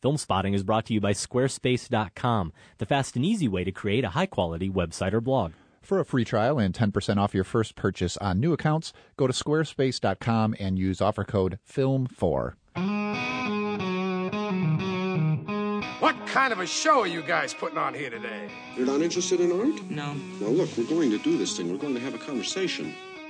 Film Spotting is brought to you by Squarespace.com, the fast and easy way to create a high-quality website or blog. For a free trial and 10% off your first purchase on new accounts, go to squarespace.com and use offer code FILM4. What kind of a show are you guys putting on here today? You're not interested in art? No. Now look, we're going to do this thing. We're going to have a conversation.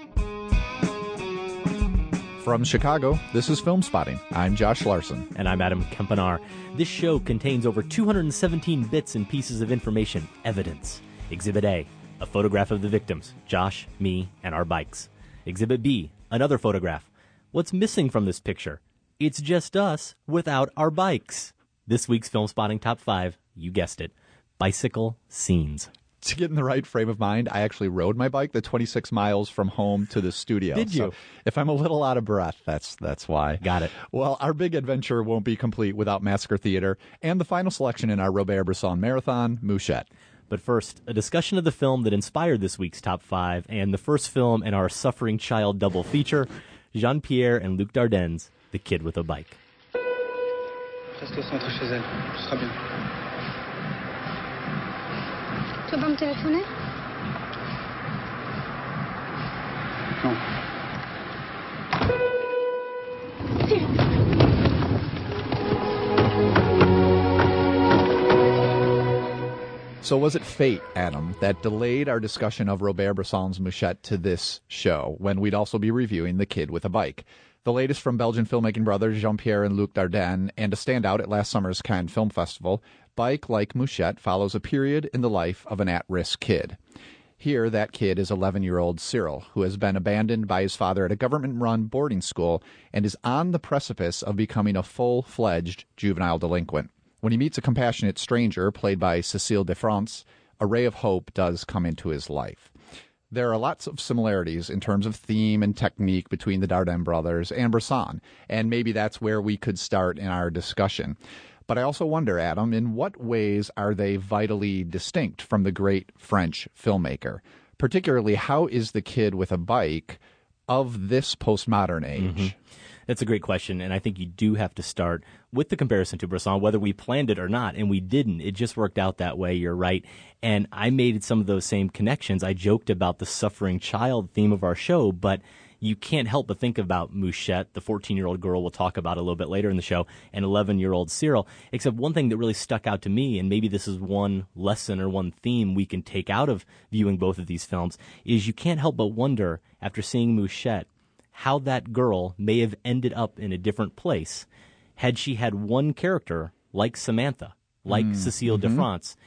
From Chicago, this is Film Spotting. I'm Josh Larson. And I'm Adam Kempenaar. This show contains over 217 bits and pieces of information, evidence. Exhibit A, a photograph of the victims, Josh, me, and our bikes. Exhibit B, another photograph. What's missing from this picture? It's just us without our bikes. This week's Film Spotting Top 5, you guessed it, bicycle scenes. To get in the right frame of mind, I actually rode my bike the 26 miles from home to the studio. Did you? So if I'm a little out of breath, that's why. Got it. Well, our big adventure won't be complete without Massacre Theater and the final selection in our Robert-Bresson Marathon, Mouchette. But first, a discussion of the film that inspired this week's Top 5 and the first film in our Suffering Child double feature, Jean-Pierre and Luc Dardenne, The Kid with a Bike. Reste au centre chez elle, ce sera bien. Tu vas pas me téléphoner? Non. So was it fate, Adam, that delayed our discussion of Robert-Bresson's Mouchette to this show, when we'd also be reviewing The Kid with a Bike? The latest from Belgian filmmaking brothers Jean-Pierre and Luc Dardenne, and a standout at last summer's Cannes Film Festival, Bike, like Mouchette, follows a period in the life of an at-risk kid. Here, that kid is 11-year-old Cyril, who has been abandoned by his father at a government-run boarding school and is on the precipice of becoming a full-fledged juvenile delinquent. When he meets a compassionate stranger, played by Cécile Defrance, a ray of hope does come into his life. There are lots of similarities in terms of theme and technique between the Dardenne brothers and Bresson, and maybe that's where we could start in our discussion. But I also wonder, Adam, in what ways are they vitally distinct from the great French filmmaker? Particularly, how is The Kid with a Bike of this postmodern age? Mm-hmm. That's a great question, and I think you do have to start with the comparison to Bresson, whether we planned it or not, and we didn't. It just worked out that way, you're right. And I made some of those same connections. I joked about the suffering child theme of our show, but you can't help but think about Mouchette, the 14-year-old girl we'll talk about a little bit later in the show, and 11-year-old Cyril, except one thing that really stuck out to me, and maybe this is one lesson or one theme we can take out of viewing both of these films, is you can't help but wonder, after seeing Mouchette, how that girl may have ended up in a different place had she had one character like Samantha, like Cécile Defrance,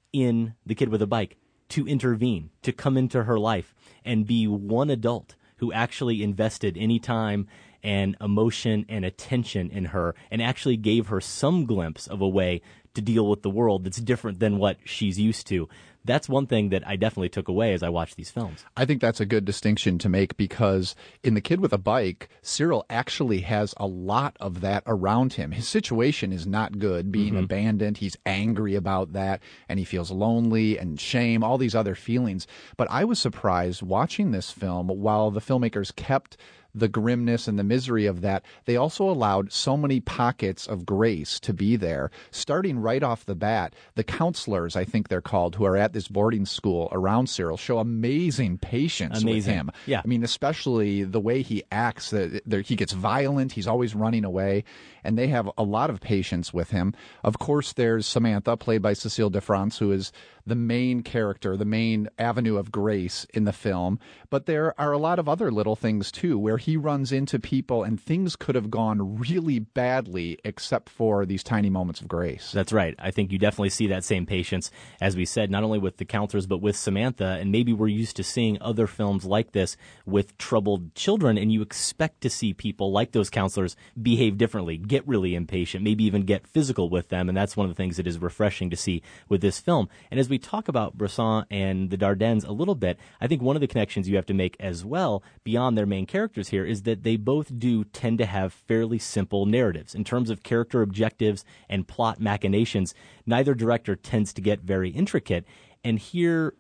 in The Kid with a Bike, to intervene, to come into her life and be one adult who actually invested any time and emotion and attention in her and actually gave her some glimpse of a way to deal with the world that's different than what she's used to. That's one thing that I definitely took away as I watched these films. I think that's a good distinction to make because in The Kid with a Bike, Cyril actually has a lot of that around him. His situation is not good, being abandoned. He's angry about that, and he feels lonely and shame, all these other feelings. But I was surprised watching this film, while the filmmakers kept the grimness and the misery of that, they also allowed so many pockets of grace to be there. Starting right off the bat, the counselors, I think they're called, who are at this boarding school around Cyril, show amazing patience with him. Yeah. I mean, especially the way he acts. He gets violent. He's always running away. And they have a lot of patience with him. Of course, there's Samantha, played by Cécile Defrance, who is the main character, the main avenue of grace in the film. But there are a lot of other little things, too, where he runs into people and things could have gone really badly except for these tiny moments of grace. That's right. I think you definitely see that same patience, as we said, not only with the counselors, but with Samantha. And maybe we're used to seeing other films like this with troubled children, and you expect to see people like those counselors behave differently, get really impatient, maybe even get physical with them. And that's one of the things that is refreshing to see with this film. And as we talk about Bresson and the Dardennes a little bit, I think one of the connections you have to make as well, beyond their main characters here, is that they both do tend to have fairly simple narratives. In terms of character objectives and plot machinations, neither director tends to get very intricate. And here,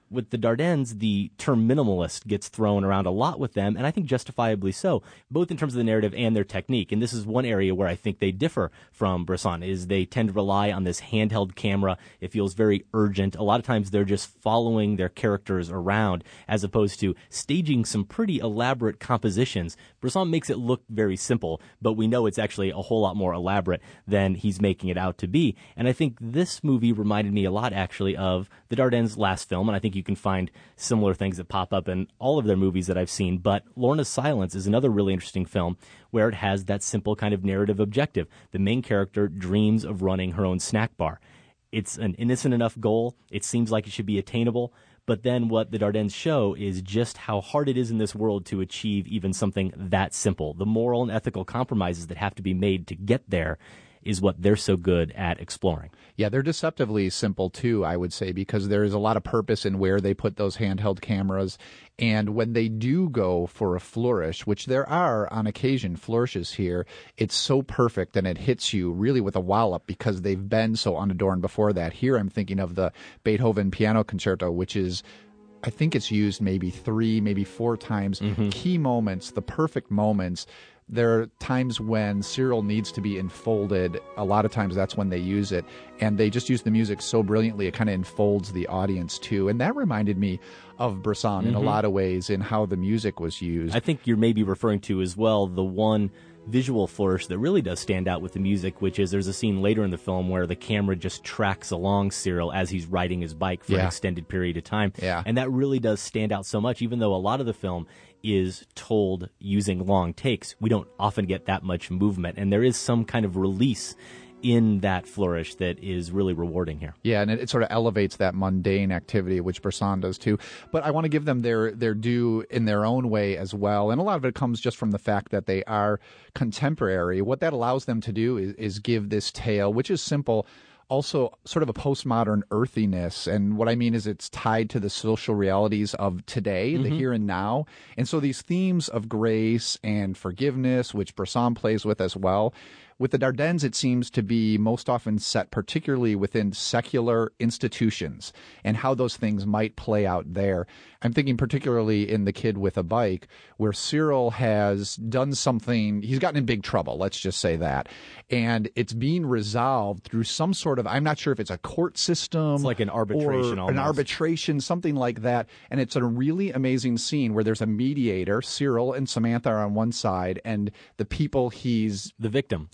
with the Dardennes, the term minimalist gets thrown around a lot with them, and I think justifiably so, both in terms of the narrative and their technique. And this is one area where I think they differ from Bresson, is they tend to rely on this handheld camera. It feels very urgent. A lot of times they're just following their characters around as opposed to staging some pretty elaborate compositions. Bresson makes it look very simple, but we know it's actually a whole lot more elaborate than he's making it out to be. And I think this movie reminded me a lot, actually, of the Dardennes' last film, and I think you can find similar things that pop up in all of their movies that I've seen. But Lorna's Silence is another really interesting film where it has that simple kind of narrative objective. The main character dreams of running her own snack bar. It's an innocent enough goal. It seems like it should be attainable. But then what the Dardennes show is just how hard it is in this world to achieve even something that simple. The moral and ethical compromises that have to be made to get there is what they're so good at exploring. Yeah, they're deceptively simple too, I would say, because there is a lot of purpose in where they put those handheld cameras. And when they do go for a flourish, which there are on occasion flourishes here, it's so perfect and it hits you really with a wallop because they've been so unadorned before that. Here I'm thinking of the Beethoven Piano Concerto, which is, I think it's used maybe 3, maybe 4 times. Key moments, the perfect moments. There are times when Cyril needs to be enfolded. A lot of times that's when they use it. And they just use the music so brilliantly, it kind of enfolds the audience too. And that reminded me of Bresson in a lot of ways in how the music was used. I think you're maybe referring to as well the one visual flourish that really does stand out with the music, which is there's a scene later in the film where the camera just tracks along Cyril as he's riding his bike for an extended period of time. Yeah. And that really does stand out so much, even though a lot of the film is told using long takes. We don't often get that much movement, and there is some kind of release in that flourish that is really rewarding here. Yeah, and it sort of elevates that mundane activity, which Bresson does too. But I want to give them their due in their own way as well. And a lot of it comes just from the fact that they are contemporary. What that allows them to do is give this tale, which is simple, also sort of a postmodern earthiness. And what I mean is it's tied to the social realities of today, the here and now. And so these themes of grace and forgiveness, which Bresson plays with as well, with the Dardennes, it seems to be most often set particularly within secular institutions and how those things might play out there. I'm thinking particularly in The Kid with a Bike, where Cyril has done something, he's gotten in big trouble, let's just say that. And it's being resolved through some sort of, I'm not sure if it's a court system. It's like an arbitration or an arbitration, something like that. And it's a really amazing scene where there's a mediator, Cyril and Samantha are on one side, and the people he's... The victim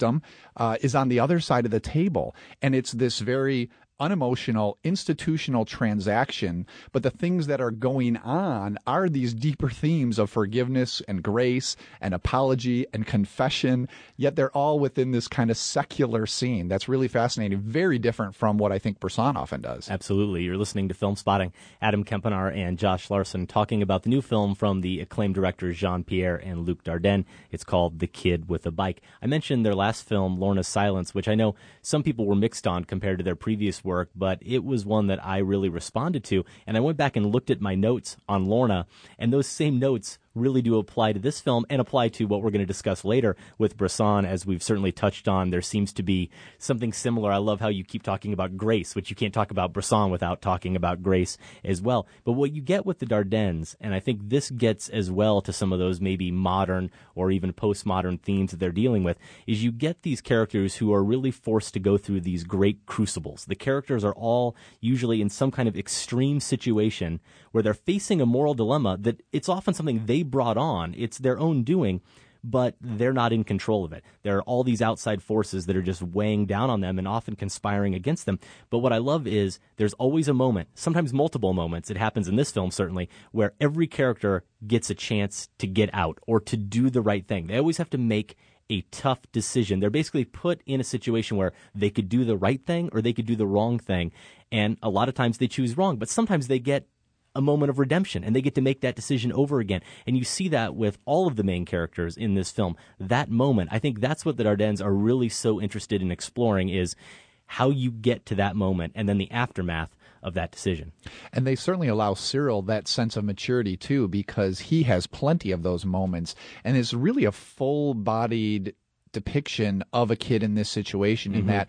is on the other side of the table. And it's this very unemotional, institutional transaction, but the things that are going on are these deeper themes of forgiveness and grace and apology and confession, yet they're all within this kind of secular scene. That's really fascinating, very different from what I think Bresson often does. Absolutely. You're listening to Film Spotting. Adam Kempenaar and Josh Larson talking about the new film from the acclaimed directors Jean-Pierre and Luc Dardenne. It's called The Kid with a Bike. I mentioned their last film, Lorna's Silence, which I know some people were mixed on compared to their previous work, but it was one that I really responded to. And I went back and looked at my notes on Lorna, and those same notes really do apply to this film and apply to what we're going to discuss later with Bresson, as we've certainly touched on. There seems to be something similar. I love how you keep talking about grace, which you can't talk about Bresson without talking about grace as well. But what you get with the Dardennes, and I think this gets as well to some of those maybe modern or even postmodern themes that they're dealing with, is you get these characters who are really forced to go through these great crucibles. The characters are all usually in some kind of extreme situation where they're facing a moral dilemma that it's often something they brought on. It's their own doing, but they're not in control of it. There are all these outside forces that are just weighing down on them and often conspiring against them. But what I love is there's always a moment, sometimes multiple moments, it happens in this film certainly, where every character gets a chance to get out or to do the right thing. They always have to make a tough decision. They're basically put in a situation where they could do the right thing or they could do the wrong thing. And a lot of times they choose wrong, but sometimes they get a moment of redemption, and they get to make that decision over again. And you see that with all of the main characters in this film. That moment, I think that's what the Dardennes are really so interested in exploring, is how you get to that moment and then the aftermath of that decision. And they certainly allow Cyril that sense of maturity too, because he has plenty of those moments and is really a full-bodied depiction of a kid in this situation in that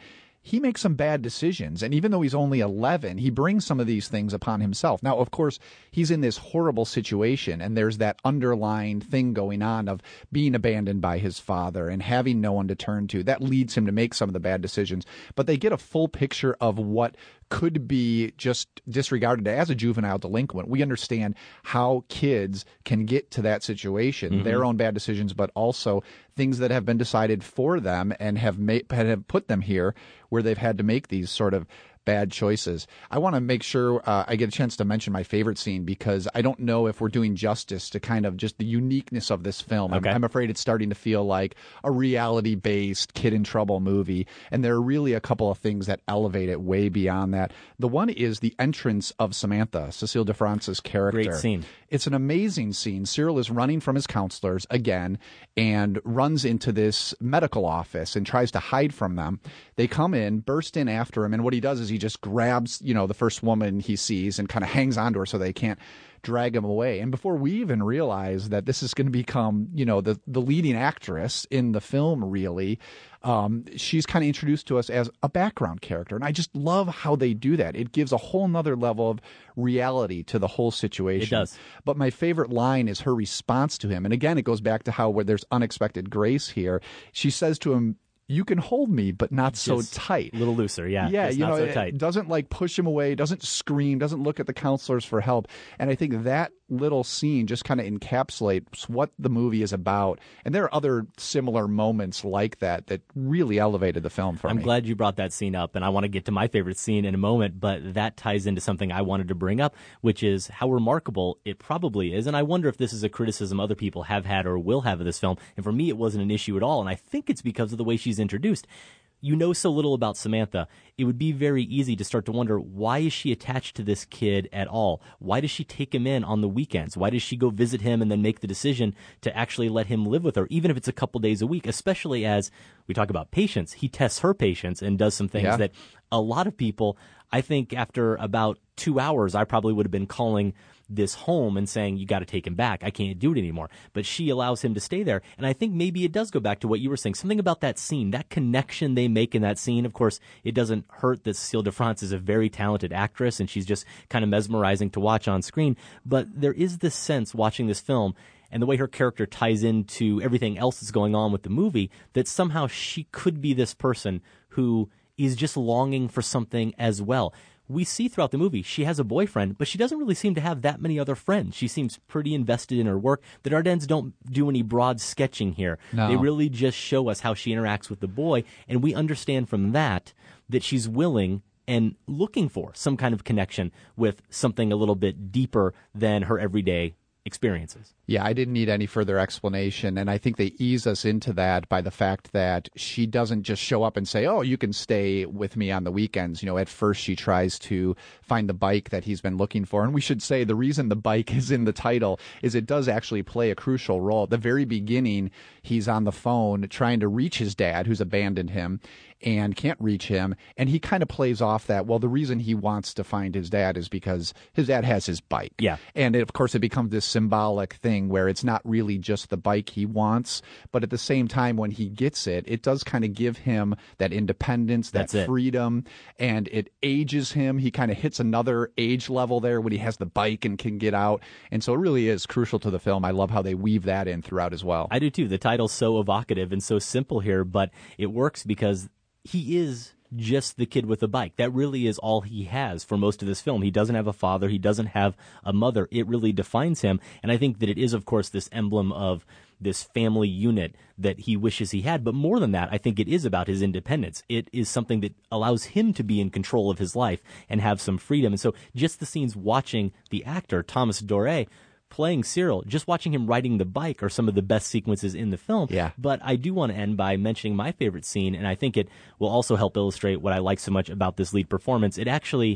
he makes some bad decisions. And even though he's only 11, he brings some of these things upon himself. Now, of course, he's in this horrible situation, and there's that underlying thing going on of being abandoned by his father and having no one to turn to. That leads him to make some of the bad decisions. But they get a full picture of what could be just disregarded as a juvenile delinquent. We understand how kids can get to that situation, their own bad decisions, but also things that have been decided for them and have put them here where they've had to make these sort of bad choices. I want to make sure I get a chance to mention my favorite scene, because I don't know if we're doing justice to kind of just the uniqueness of this film. Okay. I'm afraid it's starting to feel like a reality-based Kid in Trouble movie, and there are really a couple of things that elevate it way beyond that. The one is the entrance of Samantha, Cecile de France's character. Great scene. It's an amazing scene. Cyril is running from his counselors again and runs into this medical office and tries to hide from them. They come in, burst in after him, and what he does is he just grabs, the first woman he sees and kind of hangs onto her so they can't drag him away. And before we even realize that this is going to become, the leading actress in the film, really, she's kind of introduced to us as a background character. And I just love how they do that. It gives a whole nother level of reality to the whole situation. It does. But my favorite line is her response to him. And again, it goes back to how where there's unexpected grace here. She says to him, "You can hold me, but not so Just tight." A little looser, yeah. Yeah, Just not so tight. it doesn't push him away, doesn't scream, doesn't look at the counselors for help. And I think that little scene just kind of encapsulates what the movie is about. And there are other similar moments like that that really elevated the film for me. I'm glad you brought that scene up, and I want to get to my favorite scene in a moment, but that ties into something I wanted to bring up, which is how remarkable it probably is. And I wonder if this is a criticism other people have had or will have of this film. And for me, it wasn't an issue at all. And I think it's because of the way she's introduced. You know so little about Samantha, it would be very easy to start to wonder, why is she attached to this kid at all? Why does she take him in on the weekends? Why does she go visit him and then make the decision to actually let him live with her, even if it's a couple days a week, especially as we talk about patience. He tests her patience and does some things that a lot of people, I think after about 2 hours, I probably would have been calling this home and saying, you got to take him back. I can't do it anymore. But she allows him to stay there. And I think maybe it does go back to what you were saying, something about that scene, that connection they make in that scene. Of course, it doesn't hurt that Cecile de France is a very talented actress and she's just kind of mesmerizing to watch on screen. But there is this sense watching this film and the way her character ties into everything else that's going on with the movie, that somehow she could be this person who is just longing for something as well. We see throughout the movie she has a boyfriend, but she doesn't really seem to have that many other friends. She seems pretty invested in her work. The Dardennes don't do any broad sketching here. No. They really just show us how she interacts with the boy, and we understand from that she's willing and looking for some kind of connection with something a little bit deeper than her everyday experiences. Yeah, I didn't need any further explanation, and I think they ease us into that by the fact that she doesn't just show up and say, oh, you can stay with me on the weekends. At first she tries to find the bike that he's been looking for, and we should say the reason the bike is in the title is it does actually play a crucial role. At the very beginning, he's on the phone trying to reach his dad, who's abandoned him, and can't reach him, and he kind of plays off that, well, the reason he wants to find his dad is because his dad has his bike. Yeah. And of course it becomes this symbolic thing where it's not really just the bike he wants, but at the same time when he gets it, it does kind of give him that independence, that freedom, and it ages him. He kind of hits another age level there when he has the bike and can get out, and so it really is crucial to the film. I love how they weave that in throughout as well. I do too. The title's so evocative and so simple here, but it works because he is just the kid with a bike. That really is all he has for most of this film. He doesn't have a father. He doesn't have a mother. It really defines him. And I think that it is, of course, this emblem of this family unit that he wishes he had. But more than that, I think it is about his independence. It is something that allows him to be in control of his life and have some freedom. And so just the scenes watching the actor, Thomas Doré, playing Cyril, just watching him riding the bike are some of the best sequences in the film. Yeah. But I do want to end by mentioning my favorite scene, and I think it will also help illustrate what I like so much about this lead performance. It actually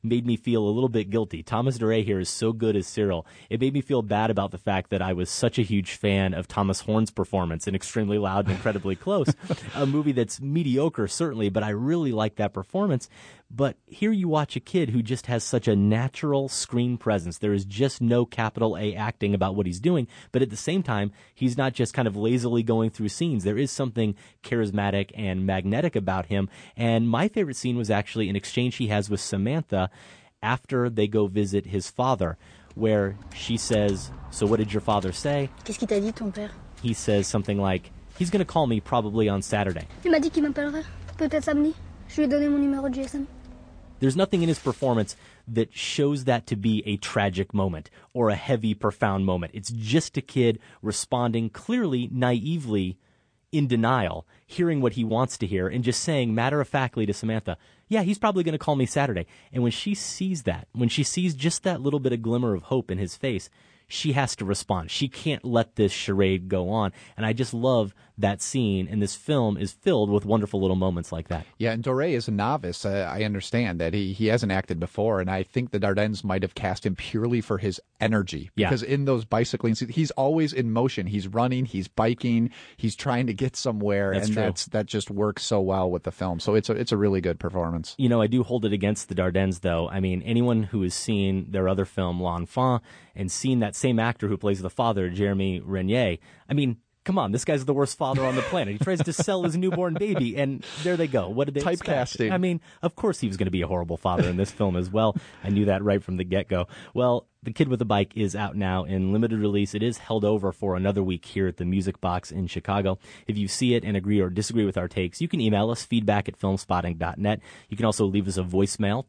made me feel a little bit guilty. Thomas Doré here is so good as Cyril. It made me feel bad about the fact that I was such a huge fan of Thomas Horn's performance in Extremely Loud and Incredibly Close, a movie that's mediocre, certainly, but I really like that performance. But here you watch a kid who just has such a natural screen presence. There is just no capital A acting about what he's doing, but at the same time, he's not just kind of lazily going through scenes. There is something charismatic and magnetic about him. And my favorite scene was actually an exchange he has with Samantha after they go visit his father, where she says, "So what did your father say?" Qu'est-ce qu'il t'a dit, ton père? He says something like, "He's going to call me probably on Saturday." Il m'a dit qu'il m'appellerait. Peut-être samedi. Je lui ai donné mon numéro de GSM. There's nothing in his performance that shows that to be a tragic moment or a heavy, profound moment. It's just a kid responding clearly, naively, in denial, hearing what he wants to hear, and just saying matter-of-factly to Samantha, "Yeah, he's probably going to call me Saturday." And when she sees that, when she sees just that little bit of glimmer of hope in his face, she has to respond. She can't let this charade go on. And I just love that scene, and this film is filled with wonderful little moments like that. Yeah, and Doré is a novice. I understand that he hasn't acted before, and I think the Dardennes might have cast him purely for his energy. Yeah. Because in those bicycling scenes, he's always in motion. He's running, he's biking, he's trying to get somewhere, That's true. that just works so well with the film. So it's a really good performance. You know, I do hold it against the Dardennes, though. I mean, anyone who has seen their other film, L'Enfant, and seen that same actor who plays the father, Jeremy Renier, I mean, come on, this guy's the worst father on the planet. He tries to sell his newborn baby, and there they go. What did they expect? Typecasting. I mean, of course he was going to be a horrible father in this film as well. I knew that right from the get-go. Well, The Kid with a Bike is out now in limited release. It is held over for another week here at the Music Box in Chicago. If you see it and agree or disagree with our takes, you can email us, feedback@filmspotting.net. You can also leave us a voicemail,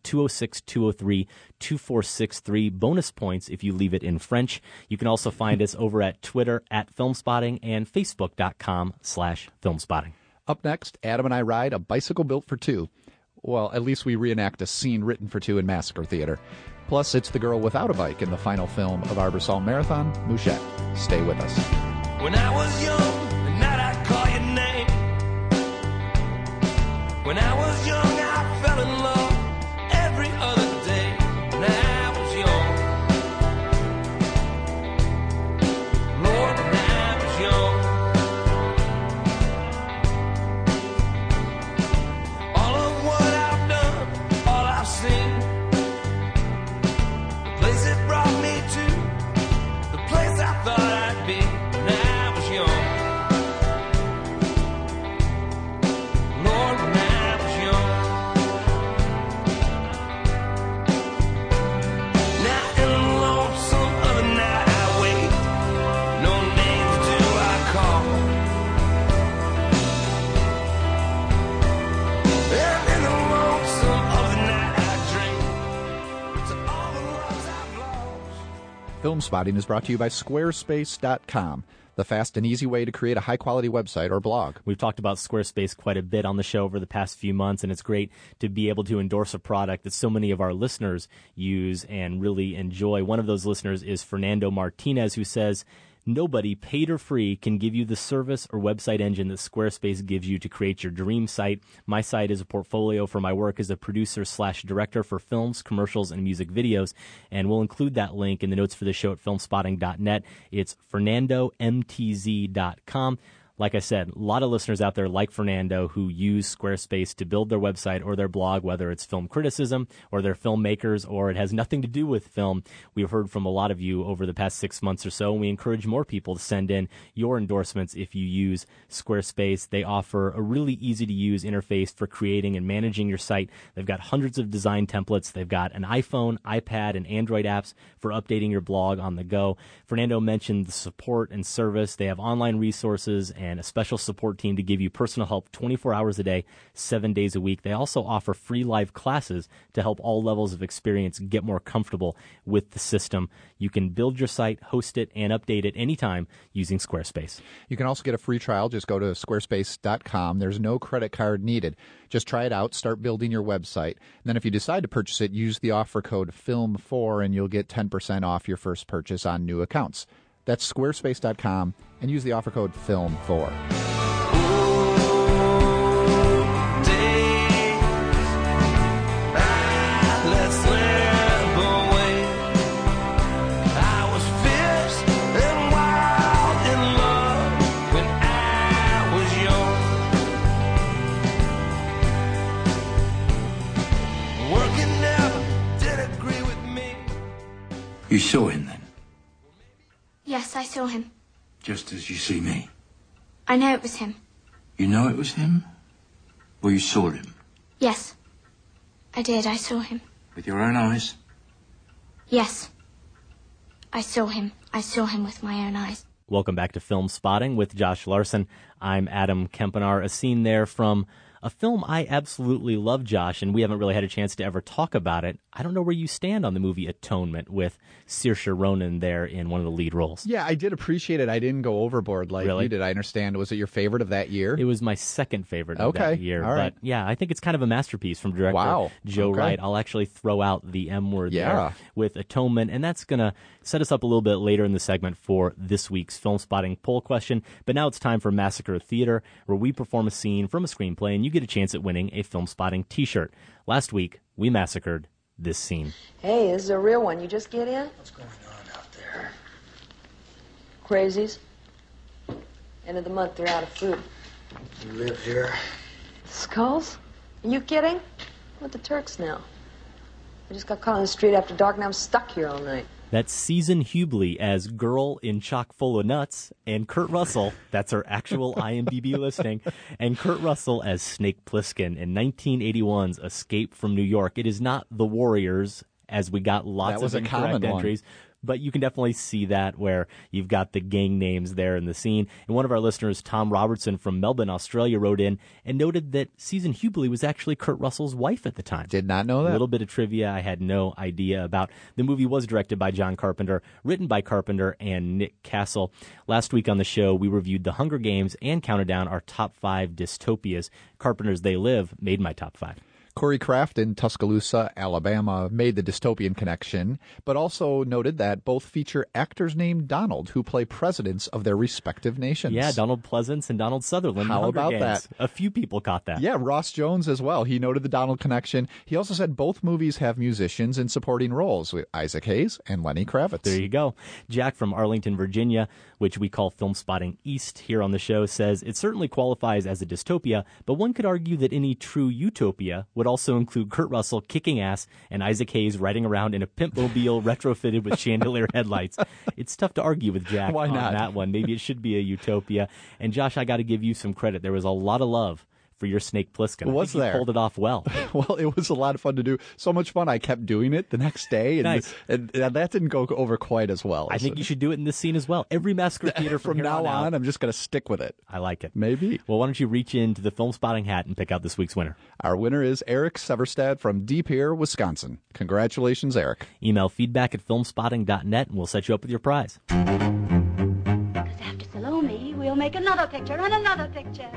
206-203-2463. Bonus points if you leave it in French. You can also find us over at Twitter @Filmspotting and Facebook.com/Filmspotting. Up next, Adam and I ride a bicycle built for two. Well, at least we reenact a scene written for two in Massacre Theater. Plus, it's the girl without a bike in the final film of our Bresson Marathon, Mouchette. Stay with us. When I was young, the night I'd call your name. When I was young, I fell in love every other day. When I was young, Lord, when I was young, all of what I've done, all I've seen, the place it brought me to, the place I thought I'd be when I was young. Lord, when I was young. Now in the lonesome of the night I wait, no names do I call. And in the lonesome of the night I drink to all the loves I've lost. Film Spotting is brought to you by Squarespace.com, the fast and easy way to create a high-quality website or blog. We've talked about Squarespace quite a bit on the show over the past few months, and it's great to be able to endorse a product that so many of our listeners use and really enjoy. One of those listeners is Fernando Martinez, who says, "Nobody, paid or free, can give you the service or website engine that Squarespace gives you to create your dream site. My site is a portfolio for my work as a producer/director for films, commercials, and music videos." And we'll include that link in the notes for the show at filmspotting.net. It's fernandomtz.com. Like I said, a lot of listeners out there like Fernando who use Squarespace to build their website or their blog, whether it's film criticism or they're filmmakers or it has nothing to do with film. We've heard from a lot of you over the past 6 months or so, and we encourage more people to send in your endorsements if you use Squarespace. They offer a really easy-to-use interface for creating and managing your site. They've got hundreds of design templates. They've got an iPhone, iPad, and Android apps for updating your blog on the go. Fernando mentioned the support and service. They have online resources and a special support team to give you personal help 24 hours a day, 7 days a week. They also offer free live classes to help all levels of experience get more comfortable with the system. You can build your site, host it, and update it anytime using Squarespace. You can also get a free trial. Just go to squarespace.com. There's no credit card needed. Just try it out. Start building your website. And then if you decide to purchase it, use the offer code FILM4 and you'll get 10% off your first purchase on new accounts. That's squarespace.com and use the offer code FILM4. Let's You saw him then, Yes, I saw him. just as you see me. I know it was him. You know it was him? Or you saw him? Yes. I did. I saw him. With your own eyes? Yes. I saw him. I saw him with my own eyes. Welcome back to Film Spotting with Josh Larson. I'm Adam Kempenar. A scene there from a film I absolutely love, Josh, and we haven't really had a chance to ever talk about it. I don't know where you stand on the movie Atonement with Saoirse Ronan there in one of the lead roles. Yeah, I did appreciate it. I didn't go overboard like Really? you did. I understand. Was it your favorite of that year? It was my second favorite of that year. All right. But yeah, I think it's kind of a masterpiece from director Wow. Joe Okay. Wright. I'll actually throw out the M word Yeah. there with Atonement, and that's going to set us up a little bit later in the segment for this week's Film Spotting poll question. But now it's time for Massacre Theater, where we perform a scene from a screenplay, and you get a chance at winning a Film Spotting t-shirt. Last week, we massacred this scene. Hey, this is a real one. You just get in? What's going on out there? Crazies. End of the month, they're out of food. You live here? Skulls? Are you kidding? What the Turks now? I just got caught on the street after dark and I'm stuck here all night. That's Susan Hubley as Girl in Chock Full of Nuts, and Kurt Russell, that's her actual IMDb listing, and Kurt Russell as Snake Plissken in 1981's Escape from New York. It is not The Warriors, as we got lots That was of a common incorrect one. entries. But you can definitely see that where you've got the gang names there in the scene. And one of our listeners, Tom Robertson from Melbourne, Australia, wrote in and noted that Susan Hubley was actually Kurt Russell's wife at the time. Did not know that. A little bit of trivia I had no idea about. The movie was directed by John Carpenter, written by Carpenter and Nick Castle. Last week on the show, we reviewed The Hunger Games and counted down our top 5 dystopias. Carpenter's They Live made my top 5. Corey Kraft in Tuscaloosa, Alabama, made the dystopian connection, but also noted that both feature actors named Donald who play presidents of their respective nations. Yeah, Donald Pleasance and Donald Sutherland. in How Hunger about Games. that? A few people caught that. Yeah, Ross Jones as well. He noted the Donald connection. He also said both movies have musicians in supporting roles with Isaac Hayes and Lenny Kravitz. There you go. Jack from Arlington, Virginia, which we call Film Spotting East here on the show, says it certainly qualifies as a dystopia, but one could argue that any true utopia would also include Kurt Russell kicking ass and Isaac Hayes riding around in a pimpmobile retrofitted with chandelier headlights. It's tough to argue with Jack Why on not? that one. Maybe it should be a utopia. And Josh, I got to give you some credit. There was a lot of love for your Snake Plissken. Was I think there? You pulled it off well. Well, it was a lot of fun to do. So much fun, I kept doing it the next day, and, Nice. and that didn't go over quite as well. I think you should do it in this scene as well. Every Massacre Theater From here now on, on, I'm just going to stick with it. I like it. Maybe. Well, why don't you reach into the Film Spotting hat and pick out this week's winner? Our winner is Eric Severstad from Deep Ear, Wisconsin. Congratulations, Eric. Email feedback at filmspotting.net and we'll set you up with your prize. Because after Salome, we'll make another picture and another picture.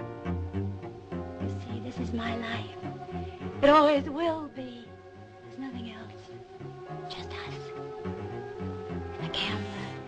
You see, this is my life. It always will be. There's nothing else. Just us. And the cameras.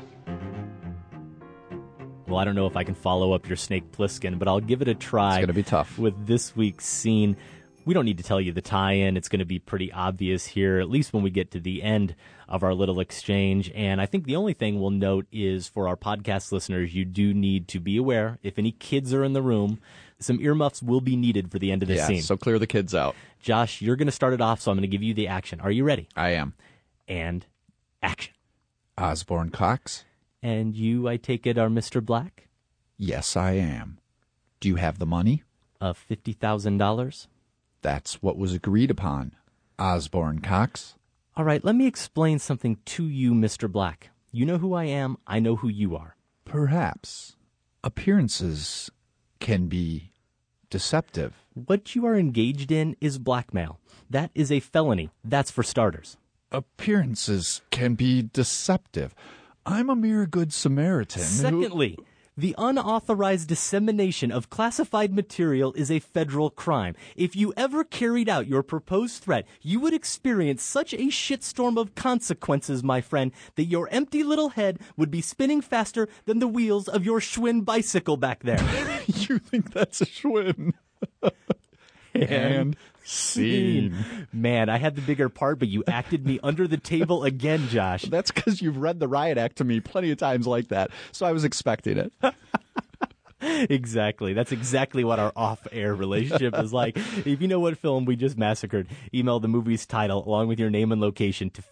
Well, I don't know if I can follow up your Snake Plissken, but I'll give it a try. It's going to be tough. With this week's scene. We don't need to tell you the tie-in. It's going to be pretty obvious here, at least when we get to the end of our little exchange. And I think the only thing we'll note is for our podcast listeners, you do need to be aware, if any kids are in the room, some earmuffs will be needed for the end of this scene. So clear the kids out. Josh, you're going to start it off, so I'm going to give you the action. Are you ready? I am. And action. Osborne Cox? And you, I take it, are Mr. Black? Yes, I am. Do you have the money? $50,000? That's what was agreed upon. Osborne Cox? All right, let me explain something to you, Mr. Black. You know who I am. I know who you are. Perhaps. Appearances can be deceptive. What you are engaged in is blackmail. That is a felony. That's for starters. Appearances can be deceptive. I'm a mere good Samaritan. Secondly, the unauthorized dissemination of classified material is a federal crime. If you ever carried out your proposed threat, you would experience such a shitstorm of consequences, my friend, that your empty little head would be spinning faster than the wheels of your Schwinn bicycle back there. You think that's a Schwinn? And scene. Man, I had the bigger part, but you acted me under the table again, Josh. That's because you've read the riot act to me plenty of times like that, so I was expecting it. Exactly. That's exactly what our off-air relationship is like. If you know what film we just massacred, email the movie's title along with your name and location to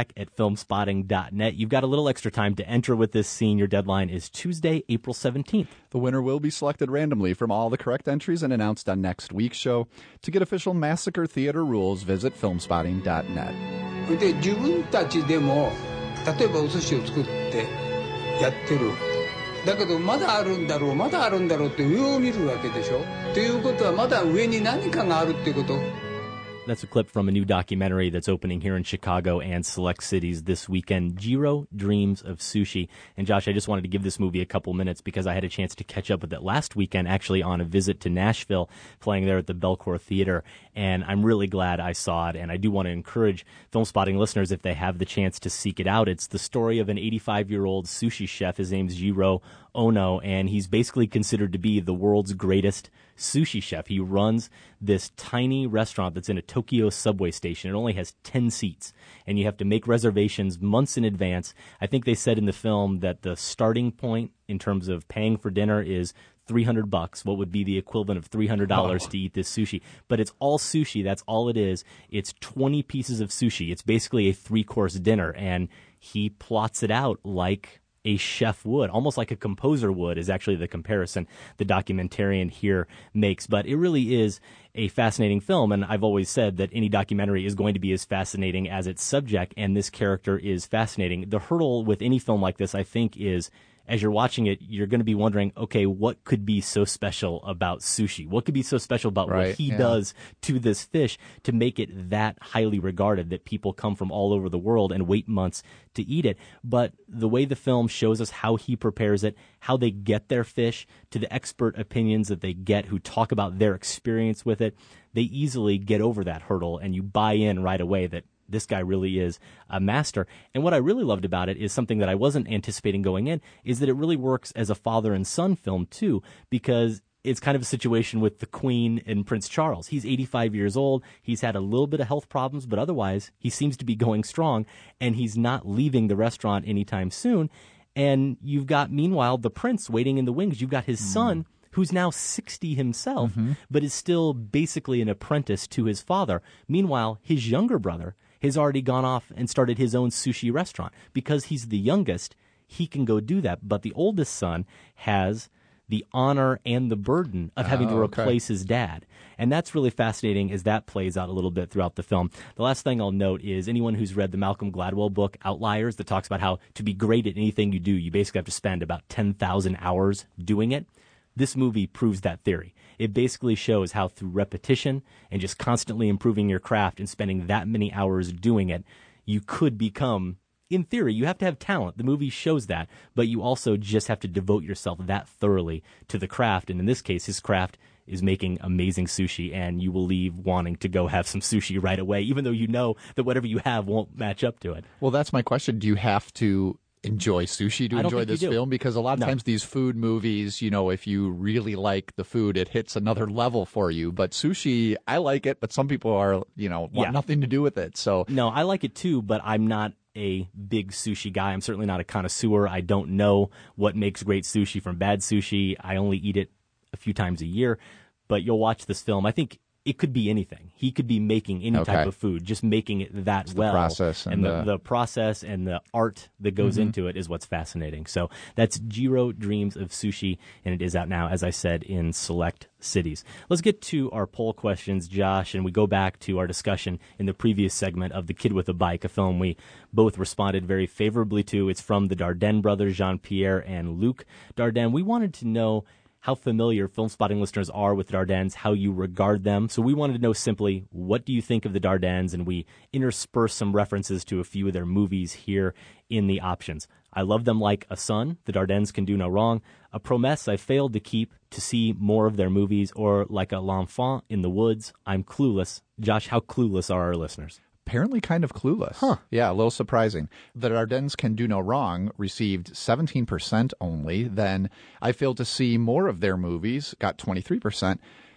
feedback@filmspotting.net. You've got a little extra time to enter with this scene. Your deadline is Tuesday, April 17th. The winner will be selected randomly from all the correct entries and announced on next week's show. To get official Massacre Theater rules, visit filmspotting.net. で自分たちでも例えばお寿司を作ってやってるだけどまだあるんだろうまだあるんだろうって上を見るわけでしょということはまだ上に何かがあるってこと That's a clip from a new documentary that's opening here in Chicago and select cities this weekend, Jiro Dreams of Sushi. And Josh, I just wanted to give this movie a couple minutes because I had a chance to catch up with it last weekend, actually on a visit to Nashville, playing there at the Belcourt Theater. And I'm really glad I saw it. And I do want to encourage Film Spotting listeners, if they have the chance, to seek it out. It's the story of an 85-year-old sushi chef. His name's Jiro Ono, and he's basically considered to be the world's greatest sushi chef. He runs this tiny restaurant that's in a Tokyo subway station. It only has 10 seats, and you have to make reservations months in advance. I think they said in the film that the starting point in terms of paying for dinner is $300, what would be the equivalent of $300 to eat this sushi. But it's all sushi. That's all it is. It's 20 pieces of sushi. It's basically a 3-course dinner, and he plots it out like a chef would, almost like a composer would, is actually the comparison the documentarian here makes. But it really is a fascinating film, and I've always said that any documentary is going to be as fascinating as its subject, and this character is fascinating. The hurdle with any film like this, I think, is as you're watching it, you're going to be wondering, okay, what could be so special about sushi? What could be so special about what he does to this fish to make it that highly regarded that people come from all over the world and wait months to eat it? But the way the film shows us how he prepares it, how they get their fish, to the expert opinions that they get who talk about their experience with it, they easily get over that hurdle, and you buy in right away that this guy really is a master. And what I really loved about it is something that I wasn't anticipating going in, is that it really works as a father and son film too, because it's kind of a situation with the Queen and Prince Charles. He's 85 years old. He's had a little bit of health problems, but otherwise he seems to be going strong, and he's not leaving the restaurant anytime soon. And you've got, meanwhile, the prince waiting in the wings. You've got his son, who's now 60 himself, but is still basically an apprentice to his father. Meanwhile, his younger brother has already gone off and started his own sushi restaurant. Because he's the youngest, he can go do that. But the oldest son has the honor and the burden of having to replace his dad. And that's really fascinating as that plays out a little bit throughout the film. The last thing I'll note is anyone who's read the Malcolm Gladwell book, Outliers, that talks about how to be great at anything you do, you basically have to spend about 10,000 hours doing it. This movie proves that theory. It basically shows how through repetition and just constantly improving your craft and spending that many hours doing it, you could become, in theory, you have to have talent. The movie shows that, but you also just have to devote yourself that thoroughly to the craft. And in this case, his craft is making amazing sushi, and you will leave wanting to go have some sushi right away, even though you know that whatever you have won't match up to it. Well, that's my question. Do you have to enjoy sushi to enjoy this film? Because a lot of times these food movies, you know, if you really like the food, it hits another level for you. But sushi, I like it, but some people are, you know, want nothing to do with it. So no, I like it too, but I'm not a big sushi guy. I'm certainly not a connoisseur. I don't know what makes great sushi from bad sushi. I only eat it a few times a year. But you'll watch this film. I think it could be anything. He could be making any type of food, just making it that well. The process and the process and the art that goes into it is what's fascinating. So that's Jiro Dreams of Sushi, and it is out now, as I said, in select cities. Let's get to our poll questions, Josh, and we go back to our discussion in the previous segment of The Kid with a Bike, a film we both responded very favorably to. It's from the Dardenne brothers, Jean-Pierre and Luc Dardenne. We wanted to know how familiar Film Spotting listeners are with the Dardennes, how you regard them. So we wanted to know simply, what do you think of the Dardennes? And we intersperse some references to a few of their movies here in the options. I love them like a son. The Dardennes can do no wrong. A promesse I failed to keep to see more of their movies. Or like a L'Enfant in the Woods, I'm clueless. Josh, how clueless are our listeners? Apparently kind of clueless. Yeah, a little surprising. The Dardennes Can Do No Wrong received 17% only. Then I failed to see more of their movies, got 23%.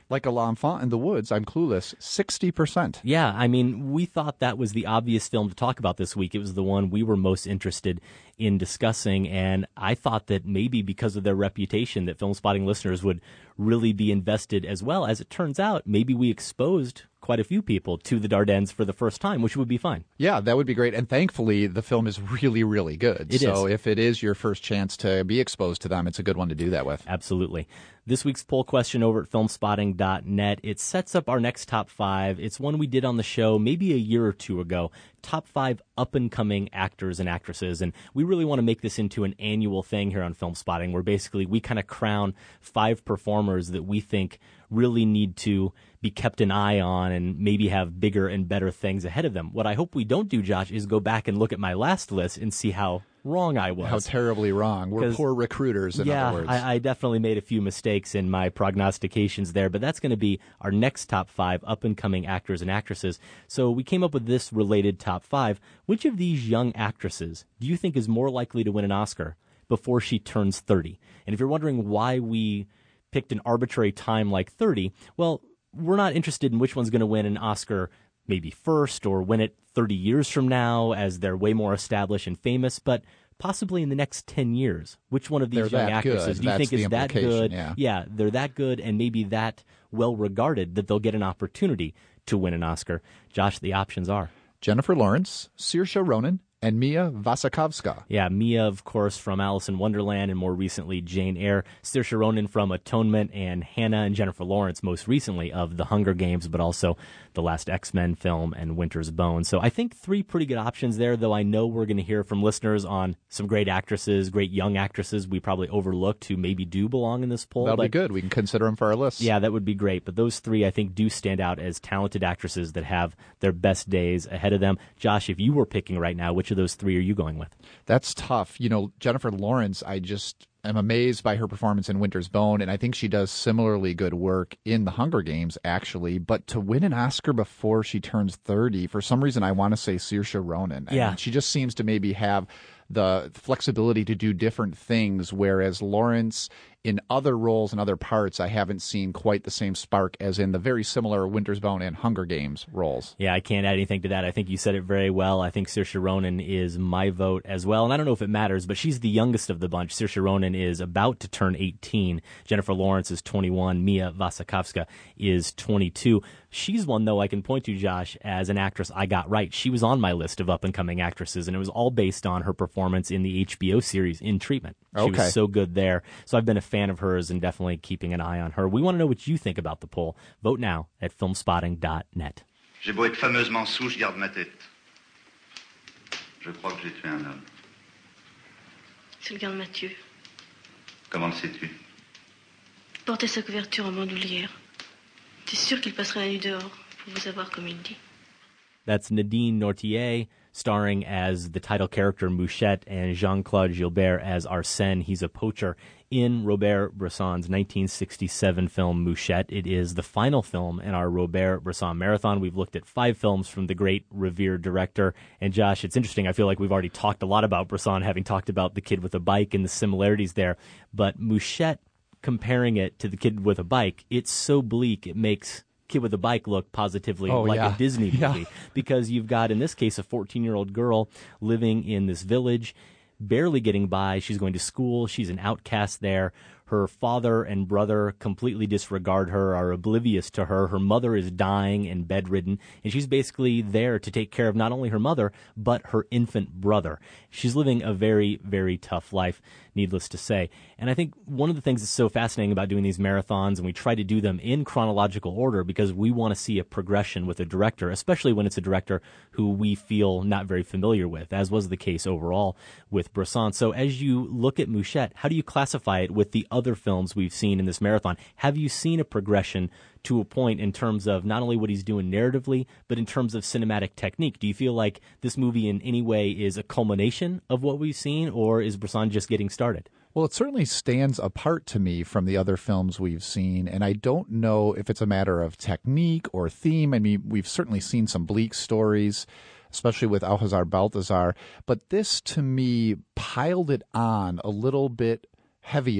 Like a L'Enfant in the Woods, I'm clueless, 60%. Yeah, I mean, we thought that was the obvious film to talk about this week. It was the one we were most interested in discussing, and I thought that maybe because of their reputation that Film Spotting listeners would really be invested as well. As it turns out, maybe we exposed quite a few people to the Dardennes for the first time, which would be fine. Yeah, that would be great. And thankfully, the film is really, really good. So if it is your first chance to be exposed to them, it's a good one to do that with. Absolutely. This week's poll question over at filmspotting.net, it sets up our next top 5. It's one we did on the show maybe a year or two ago. Top 5 up-and-coming actors and actresses. And we really want to make this into an annual thing here on Film Spotting, where basically we kind of crown 5 performers that we think really need to be kept an eye on and maybe have bigger and better things ahead of them. What I hope we don't do, Josh, is go back and look at my last list and see how wrong I was. How terribly wrong. We're poor recruiters, in other words. I definitely made a few mistakes in my prognostications there, but that's going to be our next top 5 up-and-coming actors and actresses. So we came up with this related top 5. Which of these young actresses do you think is more likely to win an Oscar before she turns 30? And if you're wondering why we picked an arbitrary time like 30, well, we're not interested in which one's going to win an Oscar maybe first or win it 30 years from now as they're way more established and famous, but possibly in the next 10 years. Which one of these young actresses do you think is that good? Yeah, they're that good and maybe that well-regarded that they'll get an opportunity to win an Oscar. Josh, the options are Jennifer Lawrence, Saoirse Ronan, and Mia Wasikowska. Yeah, Mia, of course, from Alice in Wonderland and more recently Jane Eyre. Saoirse Ronan from Atonement, and Hannah and Jennifer Lawrence most recently of The Hunger Games, but also the last X-Men film and Winter's Bone. So I think 3 pretty good options there, though I know we're going to hear from listeners on some great actresses, great young actresses we probably overlooked who maybe do belong in this poll. That'll be good. We can consider them for our list. Yeah, that would be great. But those 3, I think, do stand out as talented actresses that have their best days ahead of them. Josh, if you were picking right now, which of those 3 are you going with? That's tough. You know, Jennifer Lawrence, I just am amazed by her performance in Winter's Bone, and I think she does similarly good work in The Hunger Games, actually. But to win an Oscar before she turns 30, for some reason I want to say Saoirse Ronan. Yeah. And she just seems to maybe have the flexibility to do different things, whereas Lawrence, in other roles and other parts, I haven't seen quite the same spark as in the very similar Winter's Bone and Hunger Games roles. Yeah, I can't add anything to that. I think you said it very well. I think Saoirse Ronan is my vote as well. And I don't know if it matters, but she's the youngest of the bunch. Saoirse Ronan is about to turn 18. Jennifer Lawrence is 21. Mia Wasikowska is 22. She's one, though, I can point to, Josh, as an actress I got right. She was on my list of up-and-coming actresses, and it was all based on her performance in the HBO series In Treatment. She was so good there. So I've been a fan of hers and definitely keeping an eye on her. We want to know what you think about the poll. Vote now at filmspotting.net. J'ai beau être fameusement sous, je garde ma tête. Je crois que j'ai tué un homme. C'est le garde Mathieu. Comment le sais-tu? Il portait sa couverture en bandoulière. T'es sûr qu'il passerait la nuit dehors pour vous avoir comme il dit. That's Nadine Nortier, starring as the title character Mouchette and Jean-Claude Gilbert as Arsène. He's a poacher in Robert Bresson's 1967 film Mouchette. It is the final film in our Robert Bresson marathon. We've looked at 5 films from the great revered director. And Josh, it's interesting. I feel like we've already talked a lot about Bresson, having talked about The Kid with a Bike and the similarities there. But Mouchette, comparing it to The Kid with a Bike, it's so bleak it makes Kid with a Bike look positively like a Disney movie. Because you've got, in this case, a 14-year-old girl living in this village, barely getting by. She's going to school. She's an outcast there. Her father and brother completely disregard her, are oblivious to her. Her mother is dying and bedridden, and she's basically there to take care of not only her mother, but her infant brother. She's living a very, very tough life, needless to say. And I think one of the things that's so fascinating about doing these marathons, and we try to do them in chronological order because we want to see a progression with a director, especially when it's a director who we feel not very familiar with, as was the case overall with Bresson. So as you look at Mouchette, how do you classify it with the other films we've seen in this marathon? Have you seen a progression to a point in terms of not only what he's doing narratively, but in terms of cinematic technique? Do you feel like this movie in any way is a culmination of what we've seen, or is Bresson just getting started? Well, it certainly stands apart to me from the other films we've seen, and I don't know if it's a matter of technique or theme. I mean, we've certainly seen some bleak stories, especially with Alcazar Balthazar, but this, to me, piled it on a little bit heavier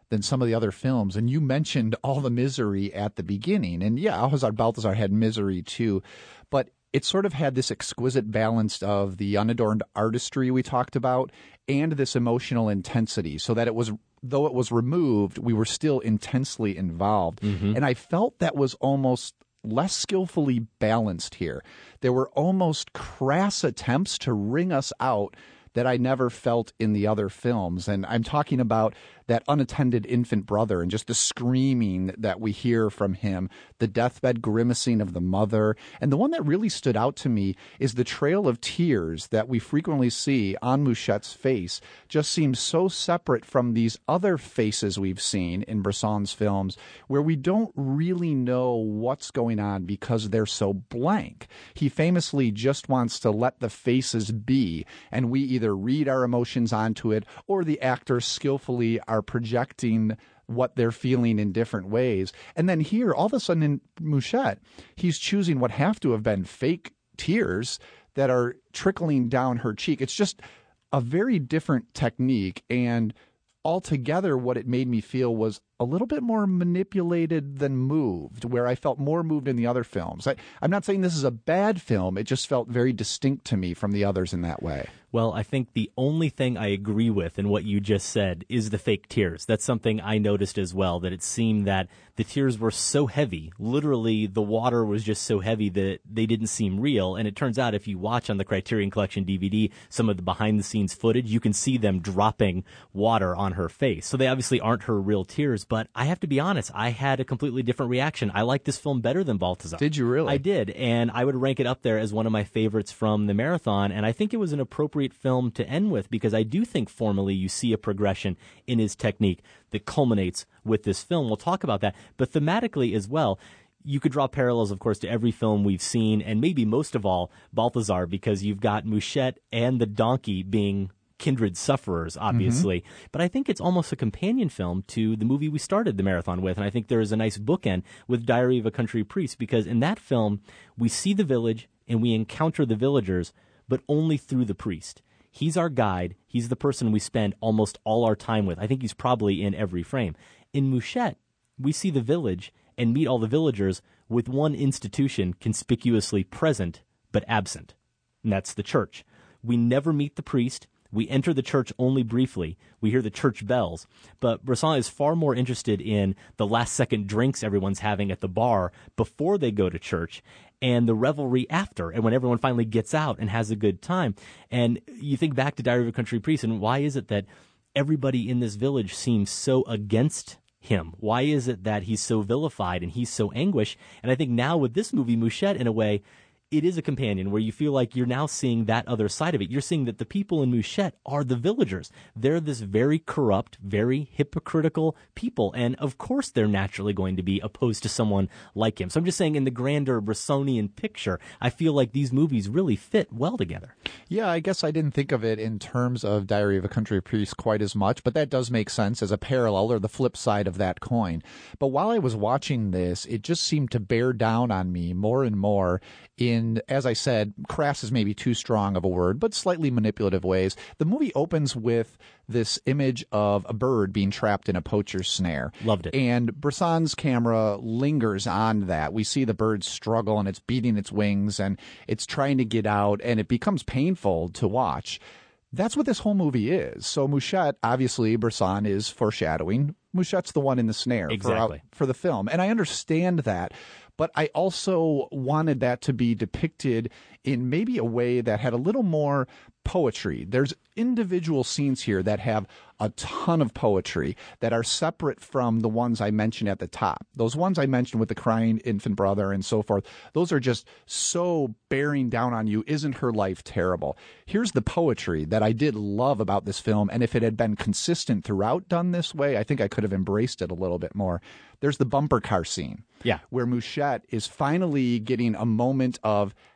than some of the other films. And you mentioned all the misery at the beginning. And yeah, Alcazar Balthazar had misery too. But it sort of had this exquisite balance of the unadorned artistry we talked about and this emotional intensity, so that it was, though it was removed, we were still intensely involved. And I felt that was almost less skillfully balanced here. There were almost crass attempts to wring us out that I never felt in the other films. And I'm talking about that unattended infant brother and just the screaming that we hear from him, the deathbed grimacing of the mother. And the one that really stood out to me is the trail of tears that we frequently see on Mouchette's face just seems so separate from these other faces we've seen in Bresson's films where we don't really know what's going on because they're so blank. He famously just wants to let the faces be, and we either read our emotions onto it or the actors skillfully are projecting what they're feeling in different ways. And then here, all of a sudden in Mouchette, he's choosing what have to have been fake tears that are trickling down her cheek. It's just a very different technique. And altogether, what it made me feel was a little bit more manipulated than moved, where I felt more moved in the other films. I'm not saying this is a bad film. It just felt very distinct to me from the others in that way. Well, I think the only thing I agree with in what you just said is the fake tears. That's something I noticed as well, that it seemed that the tears were so heavy. Literally, the water was just so heavy that they didn't seem real. And it turns out if you watch on the Criterion Collection DVD some of the behind-the-scenes footage, you can see them dropping water on her face. So they obviously aren't her real tears, but I have to be honest, I had a completely different reaction. I like this film better than Balthazar. Did you really? I did, and I would rank it up there as one of my favorites from the marathon, and I think it was an appropriate film to end with because I do think formally you see a progression in his technique that culminates with this film. We'll talk about that, but thematically as well, you could draw parallels, of course, to every film we've seen, and maybe most of all, Balthazar, because you've got Mouchette and the donkey being kindred sufferers, obviously. But I think it's almost a companion film to the movie we started the marathon with, and I think there is a nice bookend with Diary of a Country Priest, because in that film, we see the village and we encounter the villagers, but only through the priest. He's our guide. He's the person we spend almost all our time with. I think he's probably in every frame. In Mouchette, we see the village and meet all the villagers with one institution conspicuously present but absent, and that's the church. We never meet the priest. We enter the church only briefly. We hear the church bells. But Bresson is far more interested in the last-second drinks everyone's having at the bar before they go to church and the revelry after, and when everyone finally gets out and has a good time. And you think back to Diary of a Country Priest, and why is it that everybody in this village seems so against him? Why is it that he's so vilified and he's so anguished? And I think now with this movie, Mouchette, in a way, it is a companion where you feel like you're now seeing that other side of it. You're seeing that the people in Mouchette are the villagers. They're this very corrupt, very hypocritical people. And of course they're naturally going to be opposed to someone like him. So I'm just saying in the grander Bressonian picture, I feel like these movies really fit well together. Yeah, I guess I didn't think of it in terms of Diary of a Country Priest quite as much, but that does make sense as a parallel or the flip side of that coin. But while I was watching this, it just seemed to bear down on me more and more in, as I said, crass is maybe too strong of a word, but slightly manipulative ways. The movie opens with this image of a bird being trapped in a poacher's snare. Loved it. And Bresson's camera lingers on that. We see the bird struggle, and it's beating its wings, and it's trying to get out, and it becomes painful to watch. That's what this whole movie is. So Mouchette, obviously, Bresson is foreshadowing. Mouchette's the one in the snare for the film. And I understand that. But I also wanted that to be depicted in maybe a way that had a little more poetry. There's individual scenes here that have a ton of poetry that are separate from the ones I mentioned at the top. Those ones I mentioned with the crying infant brother and so forth, those are just so bearing down on you. Isn't her life terrible? Here's the poetry that I did love about this film, and if it had been consistent throughout done this way, I think I could have embraced it a little bit more. There's the bumper car scene. Yeah. Where Mouchette is finally getting a moment of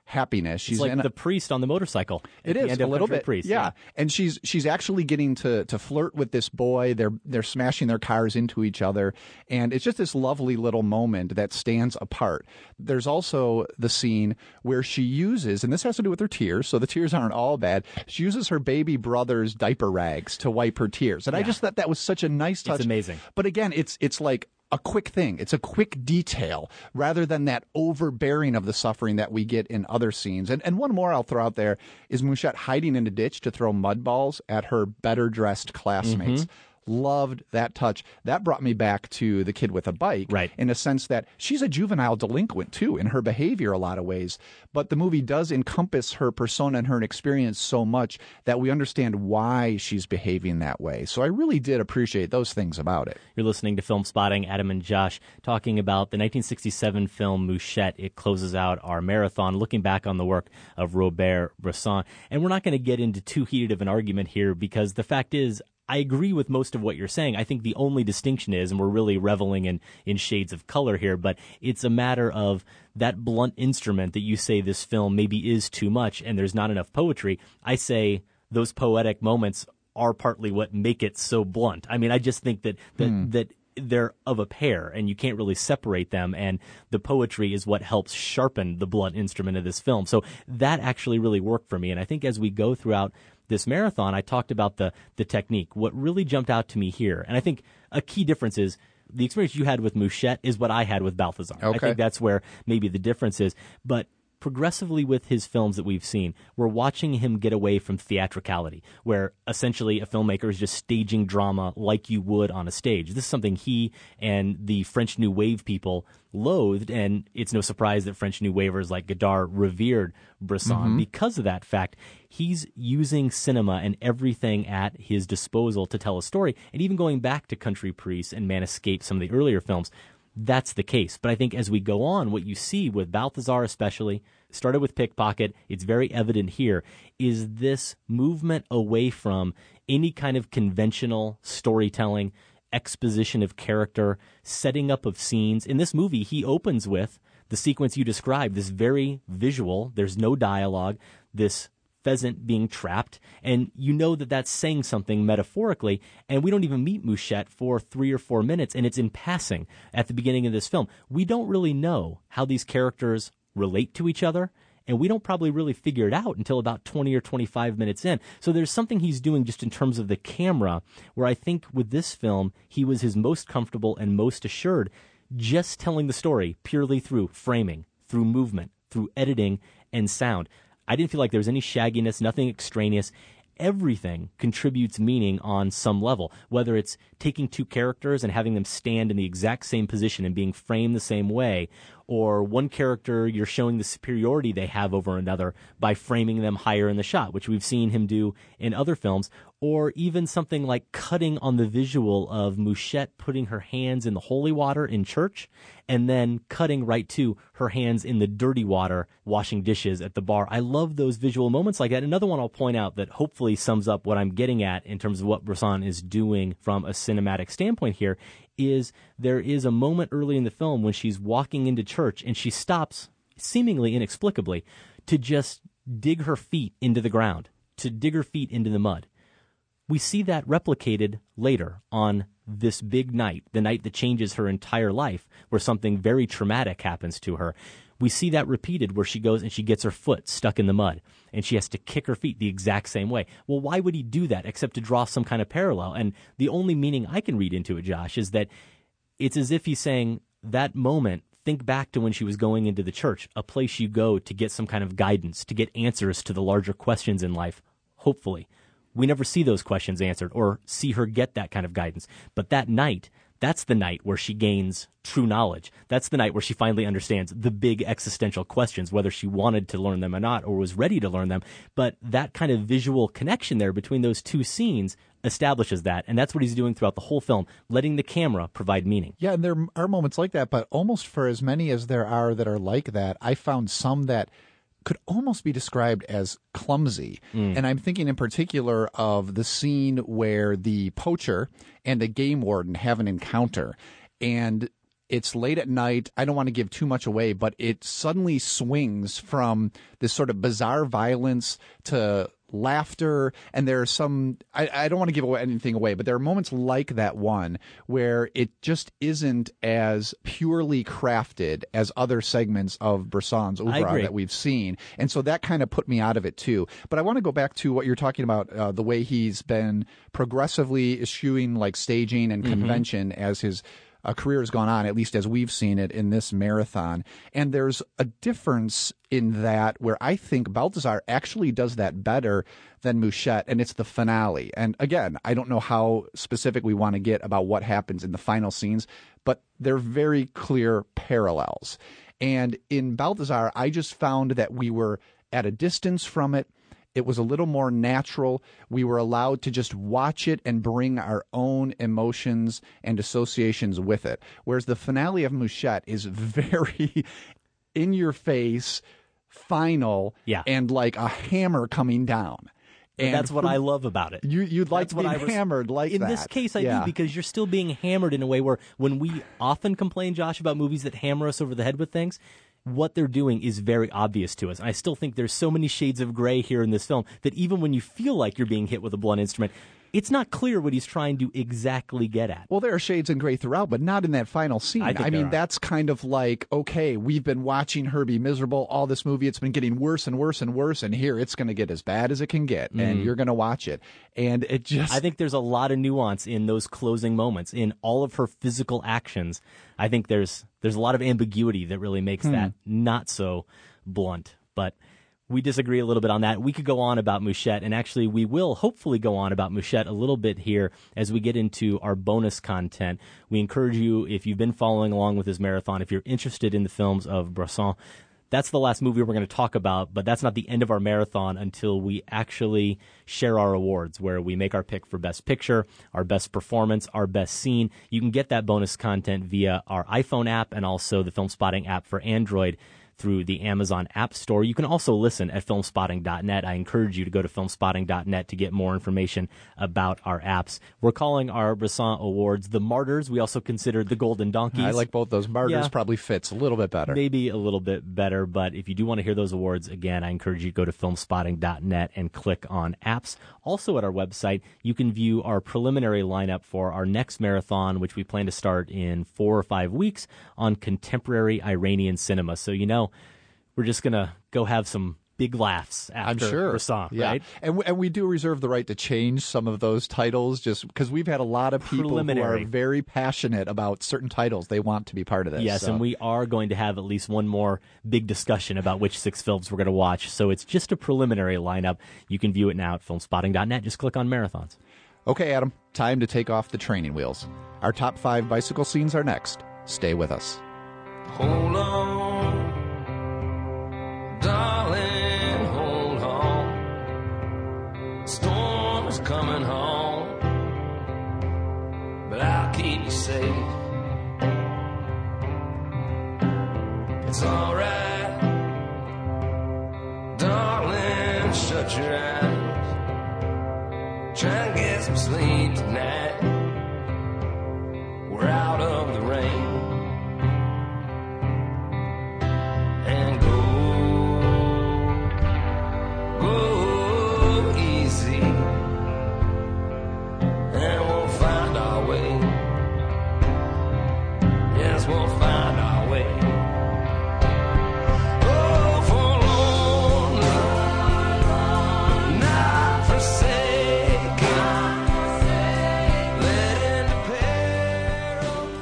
happiness. She's it's like in the priest on the motorcycle. It is a little bit, priest. yeah. And she's actually getting to flirt with this boy. They're smashing their cars into each other, and it's just this lovely little moment that stands apart. There's also the scene where she uses, and this has to do with her tears, so the tears aren't all bad. She uses her baby brother's diaper rags to wipe her tears, and I just thought that was such a nice touch. It's amazing. But again, it's like a quick thing. It's a quick detail rather than that overbearing of the suffering that we get in other scenes. And one more I'll throw out there is Mouchette hiding in a ditch to throw mud balls at her better dressed classmates. Loved that touch. That brought me back to The Kid with a Bike, right, in a sense that she's a juvenile delinquent too in her behavior a lot of ways, but the movie does encompass her persona and her experience so much that we understand why she's behaving that way. So I really did appreciate those things about it. You're listening to Film Spotting. Adam and Josh talking about the 1967 film Mouchette. It closes out our marathon looking back on the work of Robert Bresson. And we're not going to get into too heated of an argument here because the fact is, I agree with most of what you're saying. I think the only distinction is, and we're really reveling in shades of color here, but it's a matter of that blunt instrument that you say this film maybe is too much and there's not enough poetry. I say those poetic moments are partly what make it so blunt. I mean, I just think that they're of a pair and you can't really separate them, and the poetry is what helps sharpen the blunt instrument of this film. So that actually really worked for me, and I think as we go throughout this marathon, I talked about the technique. What really jumped out to me here, and I think a key difference is the experience you had with Mouchette is what I had with Balthazar. Okay. I think that's where maybe the difference is. But progressively with his films that we've seen, we're watching him get away from theatricality, where essentially a filmmaker is just staging drama like you would on a stage. This is something he and the French New Wave people loathed, and it's no surprise that French New Wavers like Godard revered Bresson because of that fact. He's using cinema and everything at his disposal to tell a story, and even going back to Country Priest and Man Escape, some of the earlier films, that's the case. But I think as we go on, what you see with Balthazar especially, started with Pickpocket, it's very evident here, is this movement away from any kind of conventional storytelling, exposition of character, setting up of scenes. In this movie, he opens with the sequence you described, this very visual, there's no dialogue, this pheasant being trapped, and you know that that's saying something metaphorically, and we don't even meet Mouchette for 3 or 4 minutes, and it's in passing at the beginning of this film. We don't really know how these characters relate to each other, and we don't probably really figure it out until about 20 or 25 minutes in. So there's something he's doing just in terms of the camera, where I think with this film, he was his most comfortable and most assured, just telling the story purely through framing, through movement, through editing, and sound. I didn't feel like there was any shagginess, nothing extraneous. Everything contributes meaning on some level, whether it's taking two characters and having them stand in the exact same position and being framed the same way, or one character you're showing the superiority they have over another by framing them higher in the shot, which we've seen him do in other films, or even something like cutting on the visual of Mouchette putting her hands in the holy water in church and then cutting right to her hands in the dirty water washing dishes at the bar. I love those visual moments like that. Another one I'll point out that hopefully sums up what I'm getting at in terms of what Bresson is doing from a cinematic standpoint here is there is a moment early in the film when she's walking into church and she stops, seemingly inexplicably, to just dig her feet into the ground, to dig her feet into the mud. We see that replicated later on this big night, the night that changes her entire life, where something very traumatic happens to her. We see that repeated where she goes and she gets her foot stuck in the mud and she has to kick her feet the exact same way. Well, why would he do that except to draw some kind of parallel? And the only meaning I can read into it, Josh, is that it's as if he's saying that moment, think back to when she was going into the church, a place you go to get some kind of guidance, to get answers to the larger questions in life, hopefully. We never see those questions answered or see her get that kind of guidance. But that night, that's the night where she gains true knowledge. That's the night where she finally understands the big existential questions, whether she wanted to learn them or not, or was ready to learn them. But that kind of visual connection there between those two scenes establishes that. And that's what he's doing throughout the whole film, letting the camera provide meaning. Yeah, and there are moments like that, but almost for as many as there are that are like that, I found some that could almost be described as clumsy. And I'm thinking in particular of the scene where the poacher and the game warden have an encounter. And It's late at night. I don't want to give too much away, but it suddenly swings from this sort of bizarre violence to laughter, and there are some, I don't want to give anything away, but there are moments like that one where it just isn't as purely crafted as other segments of Bresson's oeuvre that we've seen, and so that kind of put me out of it too. But I want to go back to what you're talking about, the way he's been progressively eschewing like staging and convention as his career has gone on, at least as we've seen it in this marathon. And there's a difference in that where I think Balthazar actually does that better than Mouchette, and it's the finale. And again, I don't know how specific we want to get about what happens in the final scenes, but they're very clear parallels. And in Balthazar, I just found that we were at a distance from it. It was a little more natural. We were allowed to just watch it and bring our own emotions and associations with it. Whereas the finale of Mouchette is very in your face, final, and like a hammer coming down. And that's what I love about it. You'd like to be hammered like that. In this case, I do, because you're still being hammered in a way where when we often complain, Josh, about movies that hammer us over the head with things, what they're doing is very obvious to us. And I still think there's so many shades of gray here in this film that even when you feel like you're being hit with a blunt instrument, it's not clear what he's trying to exactly get at. Well, there are shades in gray throughout, but not in that final scene. I mean, that's kind of like, okay, we've been watching her be miserable all this movie. It's been getting worse and worse and worse, and here it's going to get as bad as it can get, and you're going to watch it. And it just... I think there's a lot of nuance in those closing moments, in all of her physical actions. I think there's a lot of ambiguity that really makes that not so blunt. But we disagree a little bit on that. We could go on about Mouchette, and actually we will hopefully go on about Mouchette a little bit here as we get into our bonus content. We encourage you, if you've been following along with this marathon, if you're interested in the films of Bresson, that's the last movie we're going to talk about, but that's not the end of our marathon until we actually share our awards, where we make our pick for Best Picture, our Best Performance, our Best Scene. You can get that bonus content via our iPhone app and also the Film Spotting app for Android through the Amazon App Store. You can also listen at filmspotting.net. I encourage you to go to filmspotting.net to get more information about our apps. We're calling our Bresson Awards the Martyrs. We also consider the Golden Donkeys. I like both those. Martyrs probably fits a little bit better. Maybe a little bit better, but if you do want to hear those awards, again, I encourage you to go to filmspotting.net and click on apps. Also at our website, you can view our preliminary lineup for our next marathon, which we plan to start in 4 or 5 weeks, on contemporary Iranian cinema. So, you know, we're just going to go have some big laughs after Bresson, right? And we do reserve the right to change some of those titles, just because we've had a lot of people who are very passionate about certain titles. They want to be part of this. Yes, and we are going to have at least one more big discussion about which 6 films we're going to watch. So it's just a preliminary lineup. You can view it now at filmspotting.net. Just click on marathons. Okay, Adam, time to take off the training wheels. Our top 5 bicycle scenes are next. Stay with us. Hold on, darling, hold on. Storm is coming home, but I'll keep you safe. It's alright, darling, shut your eyes. Try and get some sleep tonight. We're out of the rain. And go easy, and we'll find our way. Yes, we'll find our way. Oh, forlorn, not forsaken, led into peril.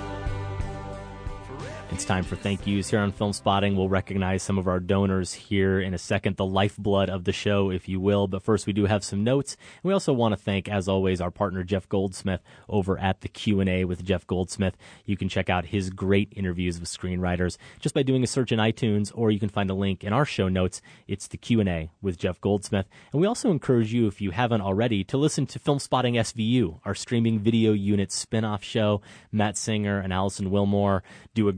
It's time for thank yous here on Film Spotting. We'll recognize some of our donors here in a second, the lifeblood of the show, if you will. But first, we do have some notes. And we also want to thank, as always, our partner, Jeff Goldsmith, over at the Q&A with Jeff Goldsmith. You can check out his great interviews with screenwriters just by doing a search in iTunes, or you can find a link in our show notes. It's the Q&A with Jeff Goldsmith. And we also encourage you, if you haven't already, to listen to Film Spotting SVU, our streaming video unit spin-off show. Matt Singer and Allison Wilmore do a great job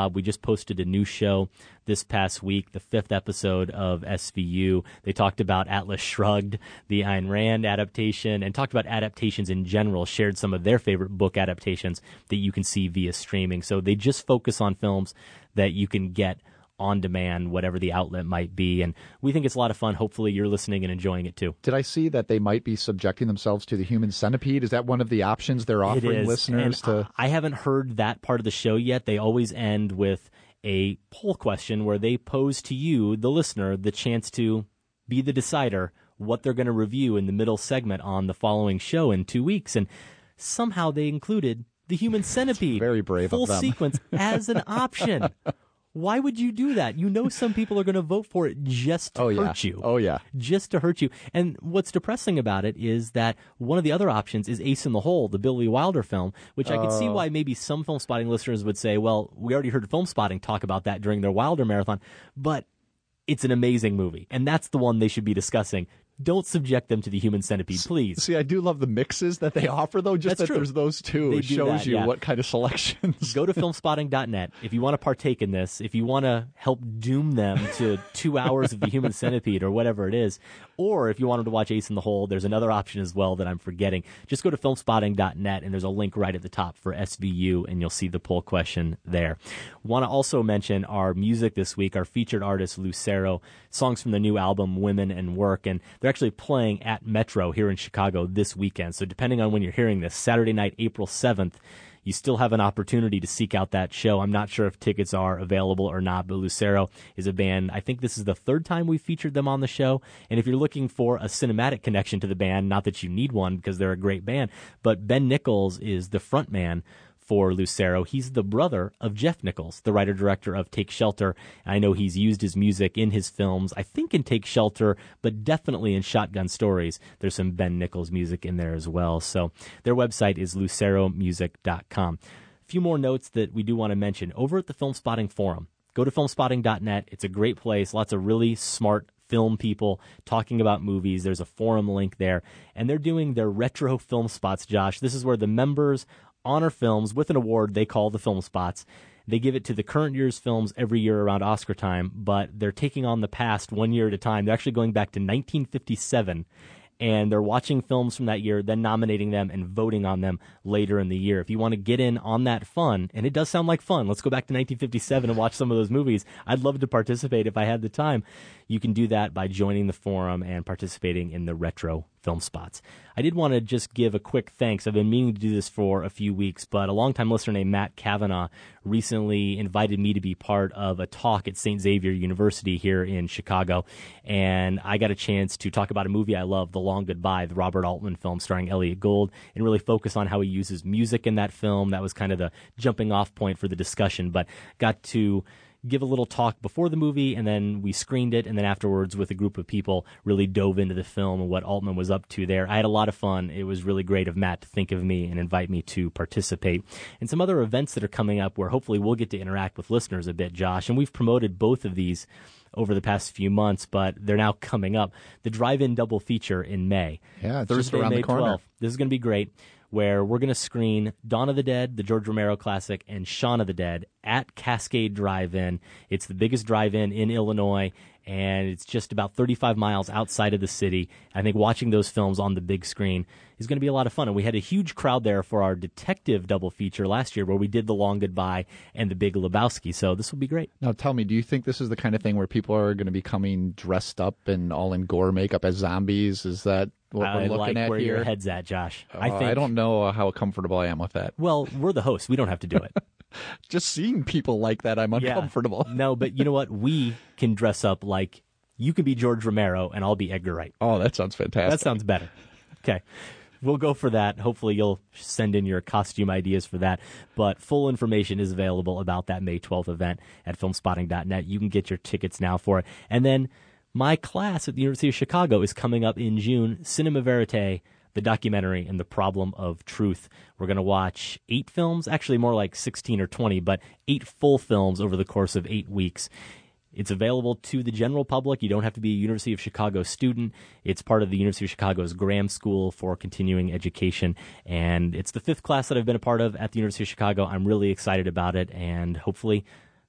job. We just posted a new show this past week, the 5th episode of SVU. They talked about Atlas Shrugged, the Ayn Rand adaptation, and talked about adaptations in general, shared some of their favorite book adaptations that you can see via streaming. So they just focus on films that you can get on demand, whatever the outlet might be. And we think it's a lot of fun. Hopefully you're listening and enjoying it too. Did I see that they might be subjecting themselves to the Human Centipede? Is that one of the options they're offering listeners to? I haven't heard that part of the show yet. They always end with a poll question where they pose to you, the listener, the chance to be the decider what they're going to review in the middle segment on the following show in 2 weeks. And somehow they included the Human Centipede, very brave full of them. sequence, as an option. Why would you do that? You know some people are going to vote for it just to hurt you. Oh, yeah. Just to hurt you. And what's depressing about it is that one of the other options is Ace in the Hole, the Billy Wilder film, which I could see why maybe some Film Spotting listeners would say, well, we already heard Film Spotting talk about that during their Wilder marathon, but it's an amazing movie, and that's the one they should be discussing. Don't subject them to the Human Centipede, please. See, I do love the mixes that they offer, though. Just That's that true. There's those two. They It do shows that, you yeah. what kind of selections. Go to filmspotting.net if you want to partake in this, if you want to help doom them to 2 hours of the Human Centipede or whatever it is, or if you wanted to watch Ace in the Hole, there's another option as well that I'm forgetting. Just go to filmspotting.net, and there's a link right at the top for SVU, and you'll see the poll question there. Want to also mention our music this week, our featured artist, Lucero, songs from the new album, Women and Work, and they're actually playing at Metro here in Chicago this weekend. So depending on when you're hearing this, Saturday night, April 7th, you still have an opportunity to seek out that show. I'm not sure if tickets are available or not, but Lucero is a band. I think this is the third time we've featured them on the show. And if you're looking for a cinematic connection to the band, not that you need one because they're a great band, but Ben Nichols is the front man for Lucero. He's the brother of Jeff Nichols, the writer-director of Take Shelter. I know he's used his music in his films, I think in Take Shelter, but definitely in Shotgun Stories. There's some Ben Nichols music in there as well. So their website is luceromusic.com. A few more notes that we do want to mention. Over at the Film Spotting Forum, go to filmspotting.net. It's a great place. Lots of really smart film people talking about movies. There's a forum link there. And they're doing their retro film spots, Josh. This is where the members honor films with an award they call the Film Spots. They give it to the current year's films every year around Oscar time, but they're taking on the past 1 year at a time. They're actually going back to 1957, and they're watching films from that year, then nominating them and voting on them later in the year. If you want to get in on that fun, and it does sound like fun, let's go back to 1957 and watch some of those movies. I'd love to participate if I had the time. You can do that by joining the forum and participating in the retro film spots. I did want to just give a quick thanks. I've been meaning to do this for a few weeks, but a longtime listener named Matt Kavanaugh recently invited me to be part of a talk at St. Xavier University here in Chicago, and I got a chance to talk about a movie I love, The Long Goodbye, the Robert Altman film starring Elliot Gould, and really focus on how he uses music in that film. That was kind of the jumping off point for the discussion, but got to give a little talk before the movie, and then we screened it, and then afterwards with a group of people really dove into the film and what Altman was up to there. I had a lot of fun. It was really great of Matt to think of me and invite me to participate. And some other events that are coming up where hopefully we'll get to interact with listeners a bit, Josh, and we've promoted both of these over the past few months, but they're now coming up. The drive-in double feature in May. Yeah, it's Thursday, just around May the corner. 12th. This is going to be great, where we're going to screen Dawn of the Dead, the George Romero classic, and Shaun of the Dead at Cascade Drive-In. It's the biggest drive-in in Illinois, and it's just about 35 miles outside of the city. I think watching those films on the big screen is going to be a lot of fun. And we had a huge crowd there for our detective double feature last year where we did The Long Goodbye and The Big Lebowski. So this will be great. Now tell me, do you think this is the kind of thing where people are going to be coming dressed up and all in gore makeup as zombies? Is that what we're looking like at where here? your head's at, Josh. I don't know how comfortable I am with that. Well, we're the hosts. We don't have to do it. Just seeing people like that, I'm uncomfortable. Yeah. No, but you know what? We can dress up like you can be George Romero and I'll be Edgar Wright. Oh, that sounds fantastic. That sounds better. Okay. We'll go for that. Hopefully you'll send in your costume ideas for that. But full information is available about that May 12th event at filmspotting.net. You can get your tickets now for it. And then my class at the University of Chicago is coming up in June, Cinema Verite, the documentary and the problem of truth. We're going to watch 8 films, actually more like 16 or 20, but 8 full films over the course of 8 weeks. It's available to the general public. You don't have to be a University of Chicago student. It's part of the University of Chicago's Graham School for Continuing Education, and it's the 5th class that I've been a part of at the University of Chicago. I'm really excited about it, and hopefully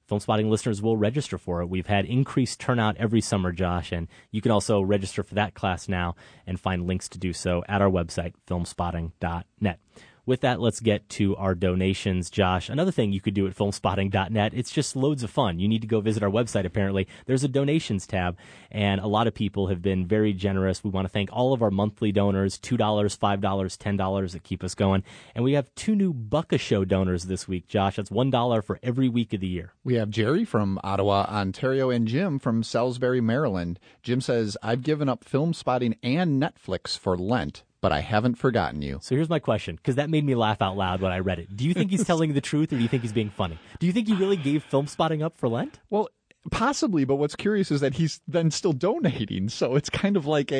Film Spotting listeners will register for it. We've had increased turnout every summer, Josh, and you can also register for that class now and find links to do so at our website, filmspotting.net. With that, let's get to our donations, Josh. Another thing you could do at filmspotting.net, it's just loads of fun. You need to go visit our website, apparently. There's a donations tab, and a lot of people have been very generous. We want to thank all of our monthly donors, $2, $5, $10 that keep us going. And we have 2 new Buck a Show donors this week, Josh. That's $1 for every week of the year. We have Jerry from Ottawa, Ontario, and Jim from Salisbury, Maryland. Jim says, I've given up Film Spotting and Netflix for Lent, but I haven't forgotten you. So here's my question, because that made me laugh out loud when I read it. Do you think he's telling the truth, or do you think he's being funny? Do you think he really gave Film Spotting up for Lent? Well, possibly, but what's curious is that he's then still donating, so it's kind of like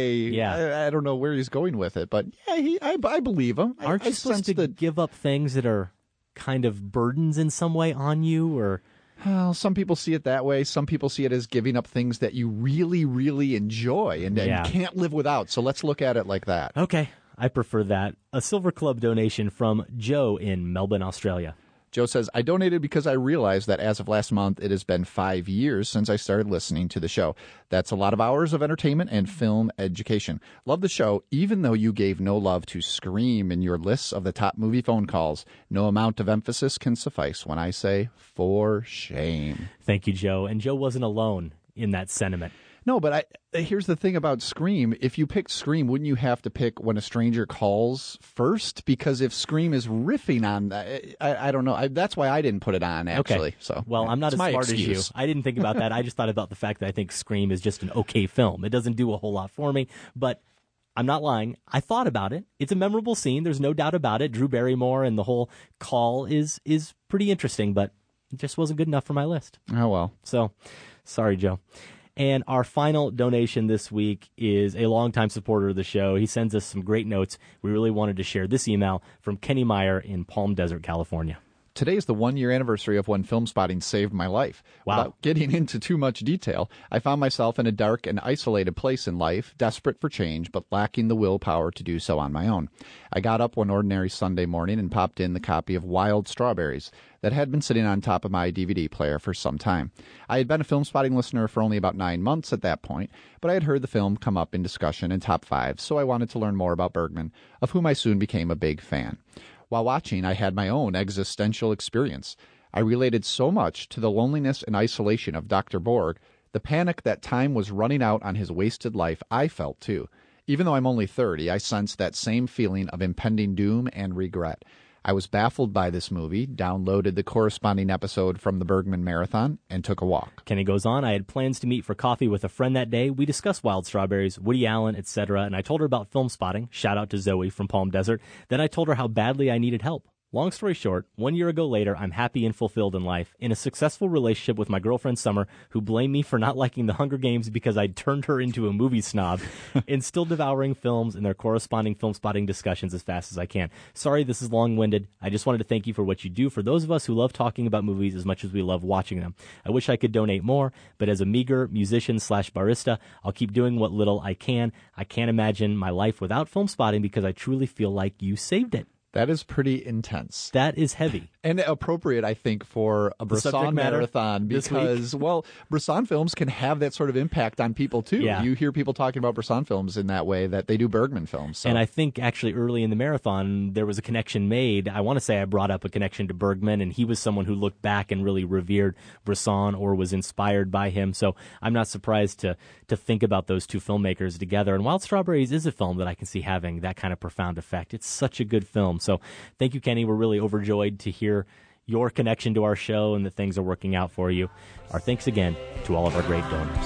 I don't know where he's going with it, but yeah, I believe him. Aren't you supposed to give up things that are kind of burdens in some way on you, or... Well, some people see it that way. Some people see it as giving up things that you really, really enjoy and can't live without. So let's look at it like that. Okay, I prefer that. A Silver Club donation from Joe in Melbourne, Australia. Joe says, I donated because I realized that as of last month, it has been 5 years since I started listening to the show. That's a lot of hours of entertainment and film education. Love the show, even though you gave no love to Scream in your lists of the top movie phone calls. No amount of emphasis can suffice when I say, for shame. Thank you, Joe. And Joe wasn't alone in that sentiment. No, but here's the thing about Scream. If you picked Scream, wouldn't you have to pick When a Stranger Calls first? Because if Scream is riffing on that, I don't know. That's why I didn't put it on, actually. Okay. So, well, I'm not as smart as you. I didn't think about that. I just thought about the fact that I think Scream is just an okay film. It doesn't do a whole lot for me, but I'm not lying. I thought about it. It's a memorable scene. There's no doubt about it. Drew Barrymore and the whole call is pretty interesting, but it just wasn't good enough for my list. Oh, well. So, sorry, Joe. And our final donation this week is a longtime supporter of the show. He sends us some great notes. We really wanted to share this email from Kenny Meyer in Palm Desert, California. Today is the 1-year anniversary of when Film Spotting saved my life. Wow. Without getting into too much detail, I found myself in a dark and isolated place in life, desperate for change, but lacking the willpower to do so on my own. I got up one ordinary Sunday morning and popped in the copy of Wild Strawberries that had been sitting on top of my DVD player for some time. I had been a Film Spotting listener for only about 9 months at that point, but I had heard the film come up in discussion in Top 5, so I wanted to learn more about Bergman, of whom I soon became a big fan. While watching, I had my own existential experience. I related so much to the loneliness and isolation of Dr. Borg, the panic that time was running out on his wasted life. I felt too. Even though I'm only 30, I sensed that same feeling of impending doom and regret. I was baffled by this movie, downloaded the corresponding episode from the Bergman Marathon, and took a walk. Kenny goes on, I had plans to meet for coffee with a friend that day. We discussed Wild Strawberries, Woody Allen, etc., and I told her about Film Spotting, shout out to Zoe from Palm Desert. Then I told her how badly I needed help. Long story short, 1 year ago later, I'm happy and fulfilled in life, in a successful relationship with my girlfriend Summer, who blamed me for not liking the Hunger Games because I'd turned her into a movie snob, and still devouring films and their corresponding Film Spotting discussions as fast as I can. Sorry, this is long-winded. I just wanted to thank you for what you do for those of us who love talking about movies as much as we love watching them. I wish I could donate more, but as a meager musician/barista, I'll keep doing what little I can. I can't imagine my life without Film Spotting because I truly feel like you saved it. That is pretty intense. That is heavy. And appropriate, I think, for a Bresson marathon because, well, Bresson films can have that sort of impact on people, too. Yeah. You hear people talking about Bresson films in that way that they do Bergman films. So. And I think actually early in the marathon, there was a connection made. I want to say I brought up a connection to Bergman, and he was someone who looked back and really revered Bresson or was inspired by him. So I'm not surprised to think about those two filmmakers together. And Wild Strawberries is a film that I can see having that kind of profound effect. It's such a good film. So thank you, Kenny. We're really overjoyed to hear your connection to our show and that things are working out for you. Our thanks again to all of our great donors.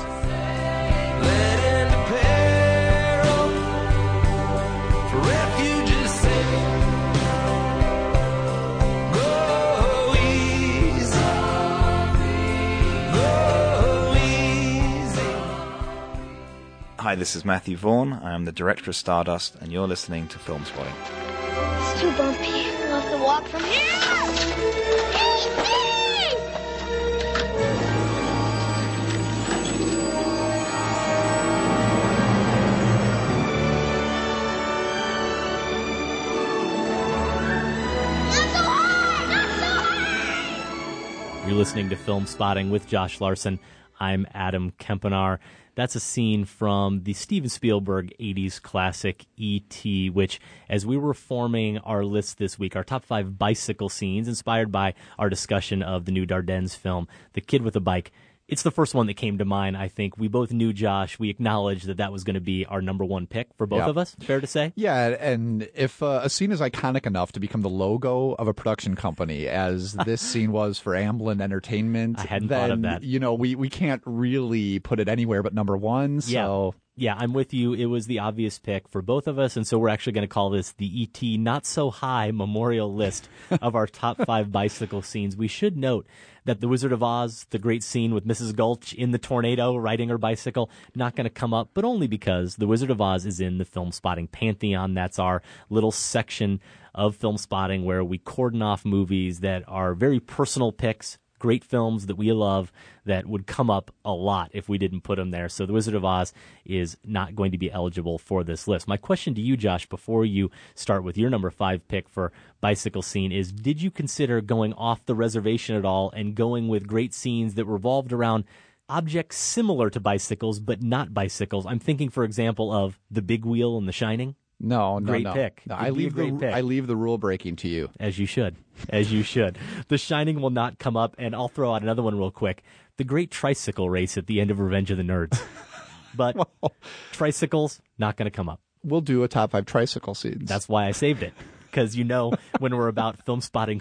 Hi, this is Matthew Vaughn. I am the director of Stardust, and you're listening to Film Spotting. It's too bumpy. We'll have to walk from here. You're listening to Film Spotting with Josh Larson. I'm Adam Kempenaar. That's a scene from the Steven Spielberg 80s classic E.T., which, as we were forming our list this week, our top 5 bicycle scenes inspired by our discussion of the new Dardennes film, The Kid with a Bike, it's the first one that came to mind, I think. We both knew, Josh, we acknowledged that was going to be our number one pick for both of us, fair to say? Yeah, and if a scene is iconic enough to become the logo of a production company, as this scene was for Amblin Entertainment, I hadn't thought of that. You know, we can't really put it anywhere but number one, so... Yeah, I'm with you. It was the obvious pick for both of us, and so we're actually going to call this the E.T. Not So High Memorial List of our top 5 bicycle scenes. We should note that The Wizard of Oz, the great scene with Mrs. Gulch in the tornado riding her bicycle, not going to come up, but only because The Wizard of Oz is in the Film Spotting Pantheon. That's our little section of Film Spotting where we cordon off movies that are very personal picks, great films that we love that would come up a lot if we didn't put them there. So The Wizard of Oz is not going to be eligible for this list. My question to you, Josh, before you start with your number 5 pick for bicycle scene is, did you consider going off the reservation at all and going with great scenes that revolved around objects similar to bicycles but not bicycles? I'm thinking, for example, of The Big Wheel in The Shining. No. Great pick. No, I leave the rule breaking to you. As you should. As you should. The Shining will not come up, and I'll throw out another one real quick. The great tricycle race at the end of Revenge of the Nerds. But tricycles, not going to come up. We'll do a top 5 tricycle scenes. That's why I saved it. Because you know, when we're about Film Spotting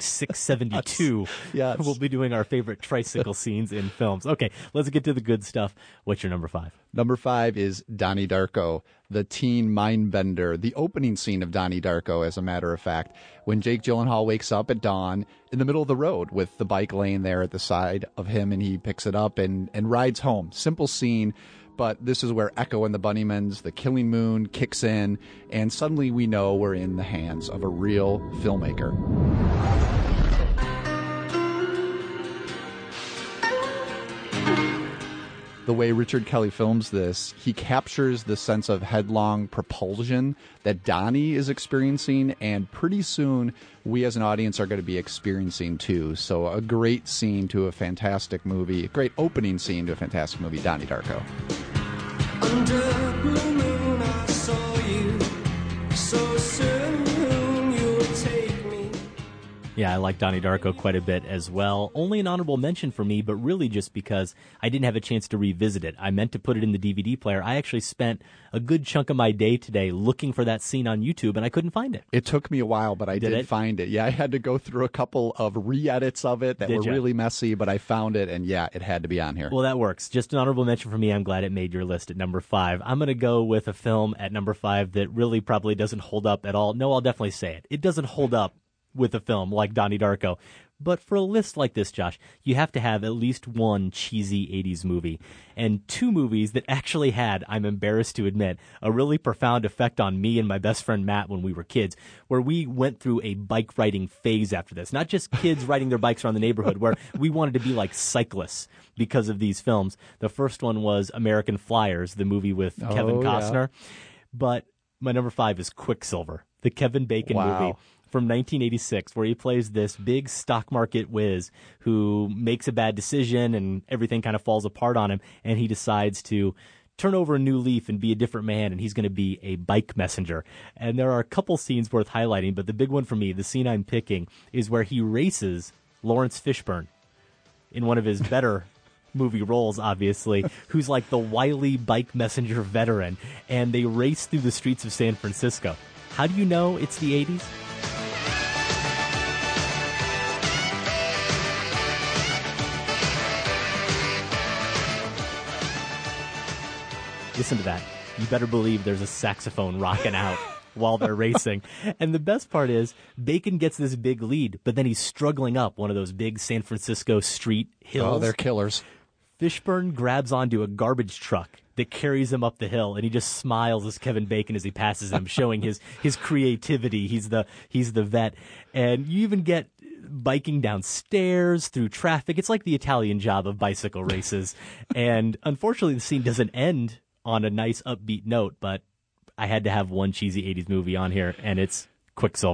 672, yes. We'll be doing our favorite tricycle scenes in films. Okay, let's get to the good stuff. What's your number 5? Number 5 is Donnie Darko, the teen mind bender, the opening scene of Donnie Darko, as a matter of fact, when Jake Gyllenhaal wakes up at dawn in the middle of the road with the bike laying there at the side of him, and he picks it up and rides home. Simple scene. But this is where Echo and the Bunnymans, the Killing Moon, kicks in, and suddenly we know we're in the hands of a real filmmaker. The way Richard Kelly films this, he captures the sense of headlong propulsion that Donnie is experiencing, and pretty soon we as an audience are going to be experiencing too. So a great scene to a fantastic movie, a great opening scene to a fantastic movie, Donnie Darko. Under a blue moon I saw you, so soon you'll take me. Yeah, I like Donnie Darko quite a bit as well. Only an honorable mention for me, but really just because I didn't have a chance to revisit it. I meant to put it in the DVD player. I actually spent a good chunk of my day today looking for that scene on YouTube, and I couldn't find it. It took me a while, but I did find it. Yeah, I had to go through a couple of re-edits of it that were really messy, but I found it, and yeah, it had to be on here. Well, that works. Just an honorable mention for me. I'm glad it made your list at number 5. I'm going to go with a film at number 5 that really probably doesn't hold up at all. No, I'll definitely say it. It doesn't hold up with a film like Donnie Darko. But for a list like this, Josh, you have to have at least one cheesy 80s movie. And 2 movies that actually had, I'm embarrassed to admit, a really profound effect on me and my best friend Matt when we were kids, where we went through a bike riding phase after this. Not just kids riding their bikes around the neighborhood, where we wanted to be like cyclists because of these films. The first one was American Flyers, the movie with Kevin Costner. Yeah. But my number 5 is Quicksilver, the Kevin Bacon movie from 1986, where he plays this big stock market whiz who makes a bad decision and everything kind of falls apart on him, and he decides to turn over a new leaf and be a different man, and he's going to be a bike messenger. And there are a couple scenes worth highlighting, but the big one for me, the scene I'm picking, is where he races Lawrence Fishburne in one of his better movie roles, obviously, who's like the wily bike messenger veteran, and they race through the streets of San Francisco. How do you know it's the 80s? Listen to that. You better believe there's a saxophone rocking out while they're racing. And the best part is, Bacon gets this big lead, but then he's struggling up one of those big San Francisco street hills. Oh, they're killers. Fishburne grabs onto a garbage truck that carries him up the hill, and he just smiles as Kevin Bacon as he passes him, showing his creativity. He's the vet. And you even get biking downstairs through traffic. It's like the Italian Job of bicycle races. And unfortunately, the scene doesn't end on a nice upbeat note, but I had to have one cheesy 80s movie on here, and it's Quicksilver.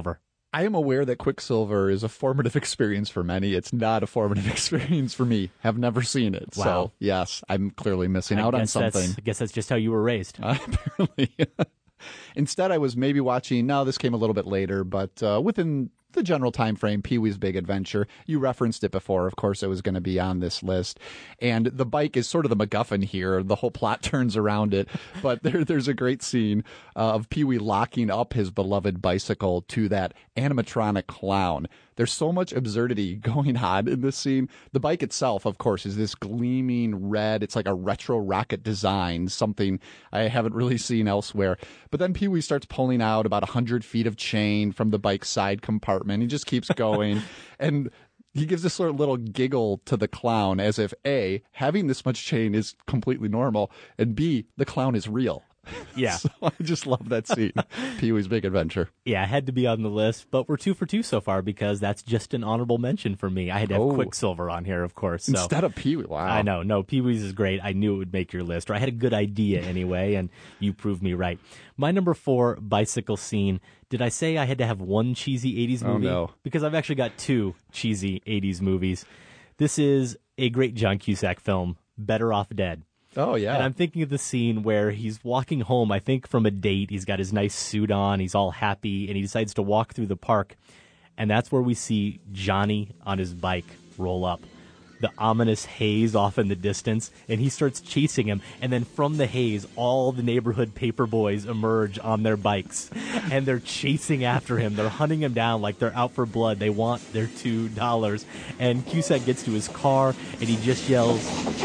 I am aware that Quicksilver is a formative experience for many. It's not a formative experience for me. Have never seen it. Wow. So, yes, I'm clearly missing out on something. I guess that's just how you were raised. Apparently. Instead, I was maybe watching, this came a little bit later, but within the general time frame, Pee-wee's Big Adventure. You referenced it before. Of course, it was going to be on this list. And the bike is sort of the MacGuffin here. The whole plot turns around it. But there's a great scene of Pee-wee locking up his beloved bicycle to that animatronic clown. There's so much absurdity going on in this scene. The bike itself, of course, is this gleaming red. It's like a retro rocket design, something I haven't really seen elsewhere. But then Pee-wee starts pulling out about 100 feet of chain from the bike's side compartment. He just keeps going. And he gives this sort of little giggle to the clown as if, A, having this much chain is completely normal, and B, the clown is real. Yeah. So I just love that scene. Pee-wee's Big Adventure. Yeah, it had to be on the list, but we're 2 for 2 so far because that's just an honorable mention for me. I had to have Quicksilver on here, of course. So. Instead of Pee-wee, wow. I know. No, Pee-wee's is great. I knew it would make your list, or I had a good idea anyway, and you proved me right. My number 4 bicycle scene. Did I say I had to have one cheesy 80s movie? Oh, no. Because I've actually got 2 cheesy 80s movies. This is a great John Cusack film, Better Off Dead. Oh, yeah. And I'm thinking of the scene where he's walking home, I think from a date. He's got his nice suit on. He's all happy, and he decides to walk through the park. And that's where we see Johnny on his bike roll up. The ominous haze off in the distance, and he starts chasing him. And then from the haze, all the neighborhood paper boys emerge on their bikes. And they're chasing after him. They're hunting him down like they're out for blood. They want their $2. And Cusack gets to his car, and he just yells...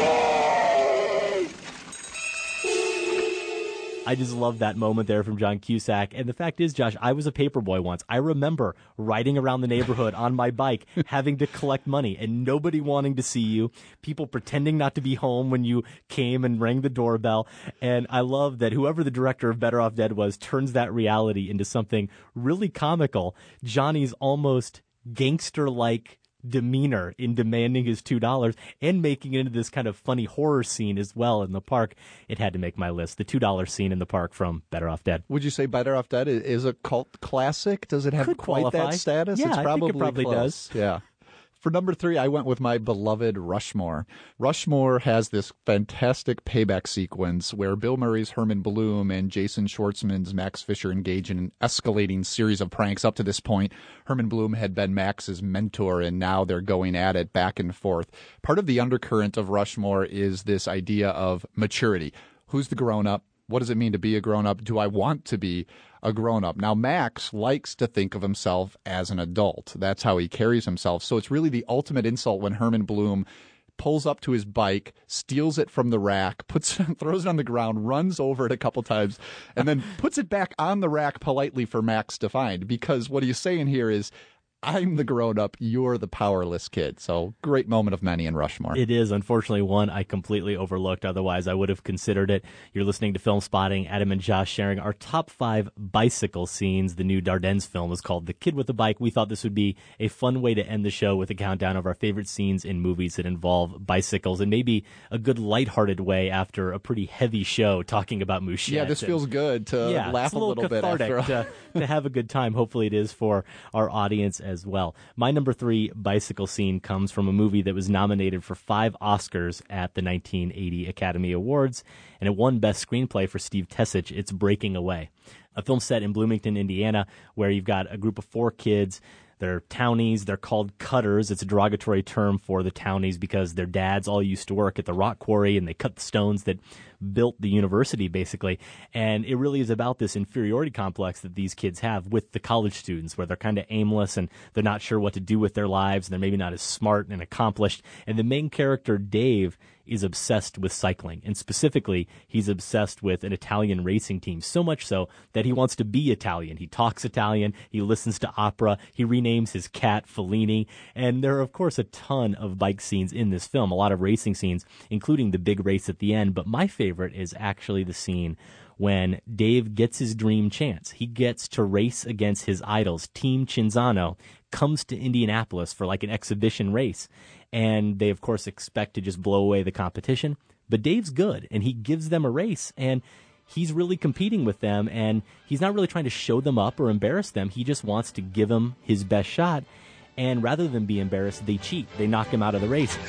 I just love that moment there from John Cusack. And the fact is, Josh, I was a paperboy once. I remember riding around the neighborhood on my bike, having to collect money and nobody wanting to see you, people pretending not to be home when you came and rang the doorbell. And I love that whoever the director of Better Off Dead was turns that reality into something really comical. Johnny's almost gangster-like demeanor in demanding his $2 and making it into this kind of funny horror scene as well in the park. It had to make my list. The $2 scene in the park from Better Off Dead. Would you say Better Off Dead is a cult classic? Does it have Could quite qualify. that status? Yeah, It's I probably think it probably close. does. Yeah. For number 3, I went with my beloved Rushmore. Rushmore has this fantastic payback sequence where Bill Murray's Herman Bloom and Jason Schwartzman's Max Fisher engage in an escalating series of pranks. Up to this point, Herman Bloom had been Max's mentor, and now they're going at it back and forth. Part of the undercurrent of Rushmore is this idea of maturity. Who's the grown-up? What does it mean to be a grown-up? Do I want to be a grown-up? Now, Max likes to think of himself as an adult. That's how he carries himself. So it's really the ultimate insult when Herman Bloom pulls up to his bike, steals it from the rack, throws it on the ground, runs over it a couple times, and then puts it back on the rack politely for Max to find. Because what he's saying here is, I'm the grown-up, you're the powerless kid. So great moment of many in Rushmore. It is, unfortunately, one I completely overlooked. Otherwise, I would have considered it. You're listening to Film Spotting. Adam and Josh sharing our top 5 bicycle scenes. The new Dardennes film is called The Kid with a Bike. We thought this would be a fun way to end the show with a countdown of our favorite scenes in movies that involve bicycles, and maybe a good lighthearted way after a pretty heavy show talking about Mouchette. Yeah, this feels good to laugh a little bit after to have a good time. Hopefully it is for our audience as well. My number 3 bicycle scene comes from a movie that was nominated for 5 Oscars at the 1980 Academy Awards, and it won Best Screenplay for Steve Tessich. It's Breaking Away, a film set in Bloomington, Indiana, where you've got a group of 4 kids. They're townies. They're called cutters. It's a derogatory term for the townies because their dads all used to work at the rock quarry and they cut the stones that built the university, basically. And it really is about this inferiority complex that these kids have with the college students, where they're kind of aimless and they're not sure what to do with their lives. And they're maybe not as smart and accomplished. And the main character, Dave, is obsessed with cycling. And specifically, he's obsessed with an Italian racing team, so much so that he wants to be Italian. He talks Italian. He listens to opera. He renames his cat Fellini. And there are, of course, a ton of bike scenes in this film, a lot of racing scenes, including the big race at the end. But my favorite is actually the scene when Dave gets his dream chance. He gets to race against his idols. Team Cinzano comes to Indianapolis for like an exhibition race. And they, of course, expect to just blow away the competition. But Dave's good, and he gives them a race. And he's really competing with them, and he's not really trying to show them up or embarrass them. He just wants to give them his best shot. And rather than be embarrassed, they cheat. They knock him out of the race.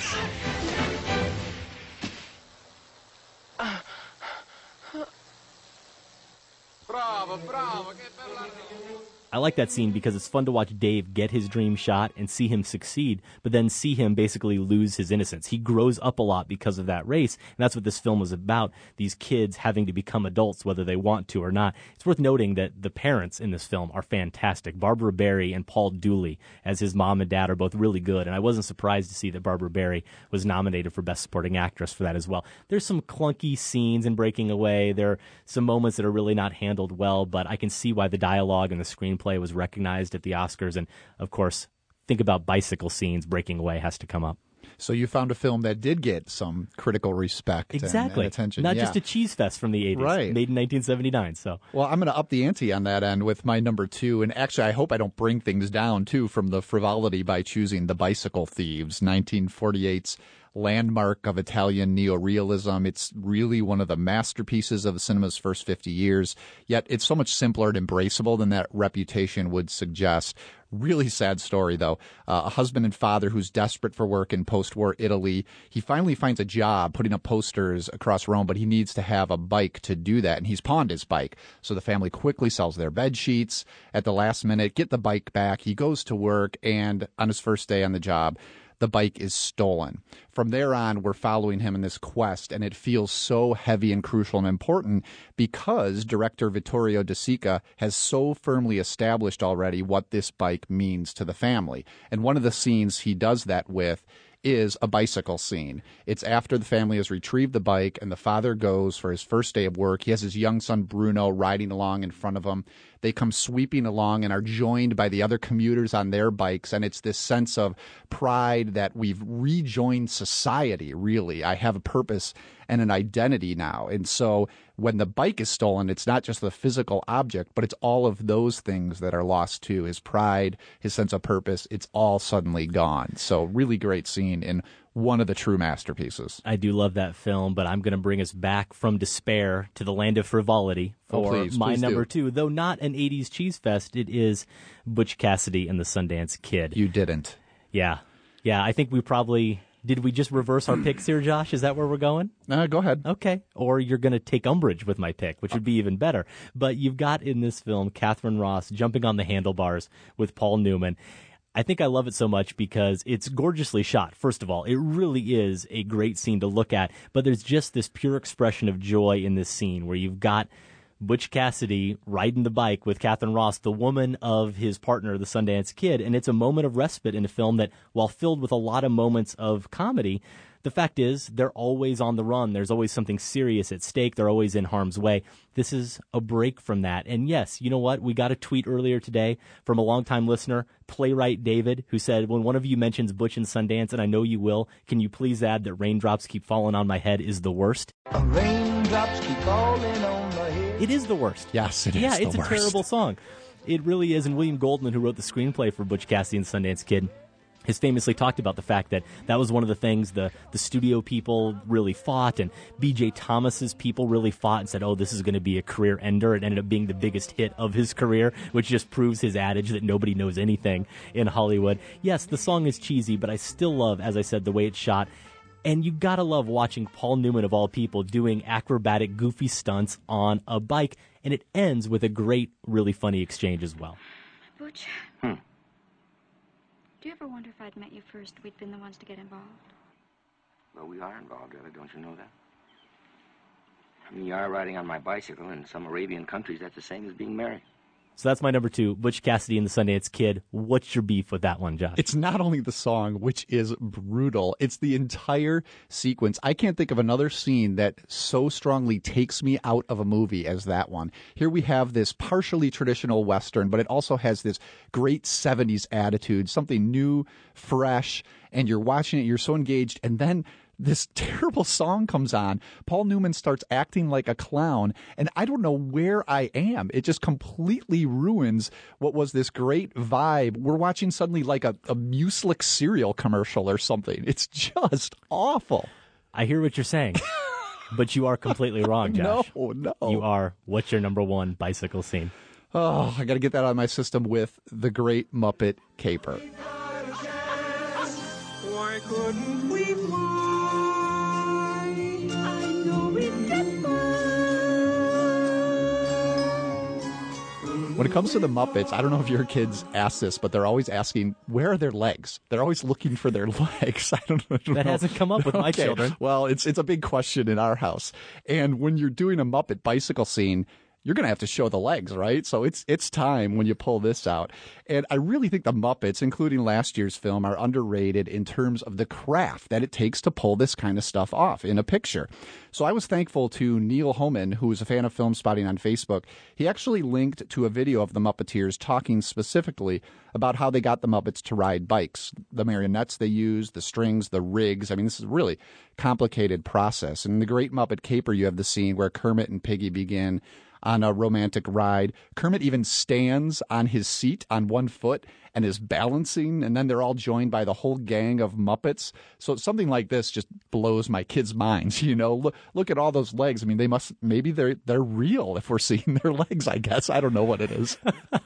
Bravo, bravo, che bella... I like that scene because it's fun to watch Dave get his dream shot and see him succeed, but then see him basically lose his innocence. He grows up a lot because of that race, and that's what this film was about, these kids having to become adults whether they want to or not. It's worth noting that the parents in this film are fantastic. Barbara Barrie and Paul Dooley as his mom and dad are both really good, and I wasn't surprised to see that Barbara Barrie was nominated for Best Supporting Actress for that as well. There's some clunky scenes in Breaking Away. There are some moments that are really not handled well, but I can see why the dialogue and the screenplay was recognized at the Oscars. And of course, think about bicycle scenes. Breaking Away has to come up. So you found a film that did get some critical respect exactly. and attention. Not just a cheese fest from the 80s, right. Made in 1979. So, well, I'm going to up the ante on that end with my number 2. And actually, I hope I don't bring things down, too, from the frivolity by choosing The Bicycle Thieves, 1948's landmark of Italian neorealism. It's really one of the masterpieces of the cinema's first 50 years, yet it's so much simpler and embraceable than that reputation would suggest. Really sad story, though. A husband and father who's desperate for work in post-war Italy. He finally finds a job putting up posters across Rome, but he needs to have a bike to do that, and he's pawned his bike. So the family quickly sells their bed sheets at the last minute, get the bike back. He goes to work, and on his first day on the job, the bike is stolen. From there on, we're following him in this quest, and it feels so heavy and crucial and important because director Vittorio De Sica has so firmly established already what this bike means to the family. And one of the scenes he does that with is a bicycle scene. It's after the family has retrieved the bike and the father goes for his first day of work. He has his young son Bruno riding along in front of him. They come sweeping along and are joined by the other commuters on their bikes. And it's this sense of pride that we've rejoined society, really. I have a purpose and an identity now. And so when the bike is stolen, it's not just the physical object, but it's all of those things that are lost too. His pride, his sense of purpose, it's all suddenly gone. So really great scene in one of the true masterpieces. I do love that film, but I'm going to bring us back from despair to the land of frivolity for my number 2. Though not an 80s cheese fest, it is Butch Cassidy and the Sundance Kid. You didn't. Yeah. Yeah, I think we probably... Did we just reverse our picks here, Josh? Is that where we're going? Go ahead. Okay. Or you're going to take umbrage with my pick, which would be even better. But you've got in this film Catherine Ross jumping on the handlebars with Paul Newman. I think I love it so much because it's gorgeously shot. First of all, it really is a great scene to look at, but there's just this pure expression of joy in this scene where you've got Butch Cassidy riding the bike with Catherine Ross, the woman of his partner, the Sundance Kid, and it's a moment of respite in a film that, while filled with a lot of moments of comedy, the fact is they're always on the run. There's always something serious at stake. They're always in harm's way. This is a break from that. And yes, you know what? We got a tweet earlier today from a longtime listener, Playwright David, who said, when one of you mentions Butch and Sundance, and I know you will, can you please add that Raindrops Keep Falling on My Head is the worst? Raindrops keep falling on my head. It is the worst. Yes, it is. Yeah, it's the a worst. terrible song. It really is. And William Goldman, who wrote the screenplay for Butch Cassidy and Sundance Kid, has famously talked about the fact that that was one of the things the studio people really fought, and B.J. Thomas's people really fought and said, oh, this is going to be a career ender. It ended up being the biggest hit of his career, which just proves his adage that nobody knows anything in Hollywood. Yes, the song is cheesy, but I still love, as I said, the way it's shot. And you gotta love watching Paul Newman, of all people, doing acrobatic, goofy stunts on a bike. And it ends with a great, really funny exchange as well. Butch, do you ever wonder if I'd met you first, we'd been the ones to get involved? Well, we are involved, Ella, don't you know that? I mean, you are riding on my bicycle. In some Arabian countries, that's the same as being married. So that's my number 2, Butch Cassidy and the Sundance Kid. What's your beef with that one, Josh? It's not only the song, which is brutal. It's the entire sequence. I can't think of another scene that so strongly takes me out of a movie as that one. Here we have this partially traditional Western, but it also has this great 70s attitude, something new, fresh, and you're watching it, you're so engaged, and then this terrible song comes on. Paul Newman starts acting like a clown, and I don't know where I am. It just completely ruins what was this great vibe. We're watching suddenly like a Mueslic cereal commercial or something. It's just awful. I hear what you're saying. But you are completely wrong, Josh. No. You are. What's your number one bicycle scene? Oh, I got to get that out of my system with The Great Muppet Caper. Why couldn't we fly? I know we can fly. When it comes to the Muppets, I don't know if your kids ask this, but they're always asking, where are their legs? They're always looking for their legs. I don't know. That hasn't come up with my children. Well, it's a big question in our house. And when you're doing a Muppet bicycle scene, you're going to have to show the legs, right? So it's time when you pull this out. And I really think the Muppets, including last year's film, are underrated in terms of the craft that it takes to pull this kind of stuff off in a picture. So I was thankful to Neil Homan, who is a fan of Film Spotting on Facebook. He actually linked to a video of the Muppeteers talking specifically about how they got the Muppets to ride bikes, the marionettes they used, the strings, the rigs. I mean, this is a really complicated process. In The Great Muppet Caper, you have the scene where Kermit and Piggy begin on a romantic ride. Kermit even stands on his seat on one foot and is balancing, and then they're all joined by the whole gang of Muppets. So something like this just blows my kids' minds. You know, look at all those legs. I mean, maybe they're real if we're seeing their legs, I guess. I don't know what it is.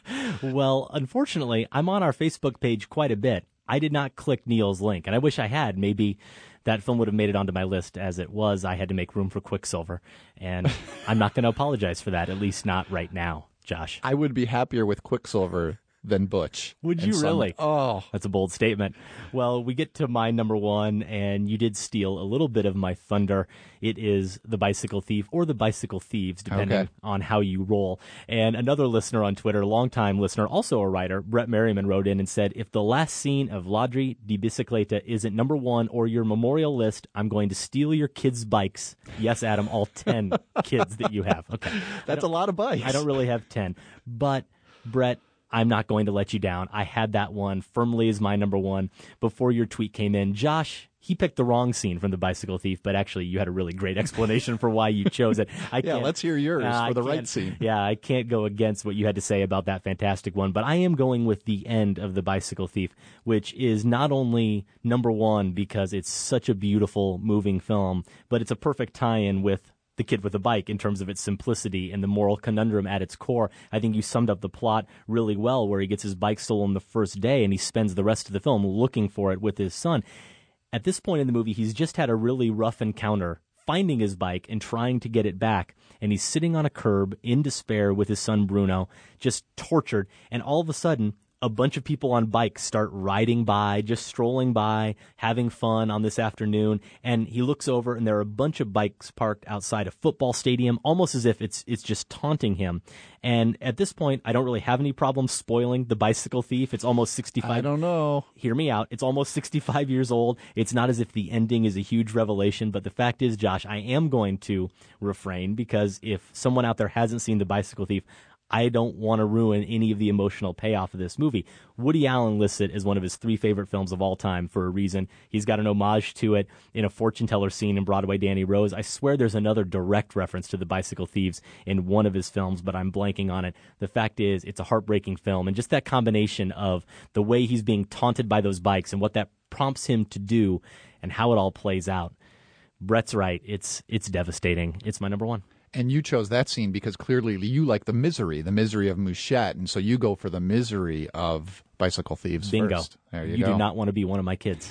Well, unfortunately, I'm on our Facebook page quite a bit. I did not click Neil's link, and I wish I had. Maybe that film would have made it onto my list. As it was, I had to make room for Quicksilver, and I'm not going to apologize for that, at least not right now, Josh. I would be happier with Quicksilver than Butch. Would you really? Oh. That's a bold statement. Well, we get to my number one, and you did steal a little bit of my thunder. It is The Bicycle Thief or The Bicycle Thieves, depending on how you roll. And another listener on Twitter, longtime listener, also a writer, Brett Merriman, wrote in and said, if the last scene of Ladri di Bicicleta isn't number one or your memorial list, I'm going to steal your kids' bikes. Yes, Adam, all 10 kids that you have. Okay. That's a lot of bikes. I don't really have 10. But, Brett, I'm not going to let you down. I had that one firmly as my number one before your tweet came in. Josh, he picked the wrong scene from The Bicycle Thief, but actually you had a really great explanation for why you chose it. Let's hear yours for the right scene. Yeah, I can't go against what you had to say about that fantastic one, but I am going with the end of The Bicycle Thief, which is not only number one because it's such a beautiful, moving film, but it's a perfect tie-in with The Kid with a Bike in terms of its simplicity and the moral conundrum at its core. I think you summed up the plot really well, where he gets his bike stolen the first day and he spends the rest of the film looking for it with his son. At this point in the movie, he's just had a really rough encounter finding his bike and trying to get it back. And he's sitting on a curb in despair with his son Bruno, just tortured. And all of a sudden, a bunch of people on bikes start riding by, just strolling by, having fun on this afternoon. And he looks over and there are a bunch of bikes parked outside a football stadium, almost as if it's just taunting him. And at this point, I don't really have any problem spoiling The Bicycle Thief. It's almost 65. I don't know. Hear me out. It's almost 65 years old. It's not as if the ending is a huge revelation. But the fact is, Josh, I am going to refrain because if someone out there hasn't seen The Bicycle Thief, I don't want to ruin any of the emotional payoff of this movie. Woody Allen lists it as one of his 3 favorite films of all time for a reason. He's got an homage to it in a fortune teller scene in Broadway Danny Rose. I swear there's another direct reference to The Bicycle Thieves in one of his films, but I'm blanking on it. The fact is, it's a heartbreaking film, and just that combination of the way he's being taunted by those bikes and what that prompts him to do and how it all plays out. Brett's right. It's devastating. It's my number one. And you chose that scene because clearly you like the misery of Mouchette, and so you go for the misery of Bicycle Thieves Bingo. first. There you go. go. Do not want to be one of my kids.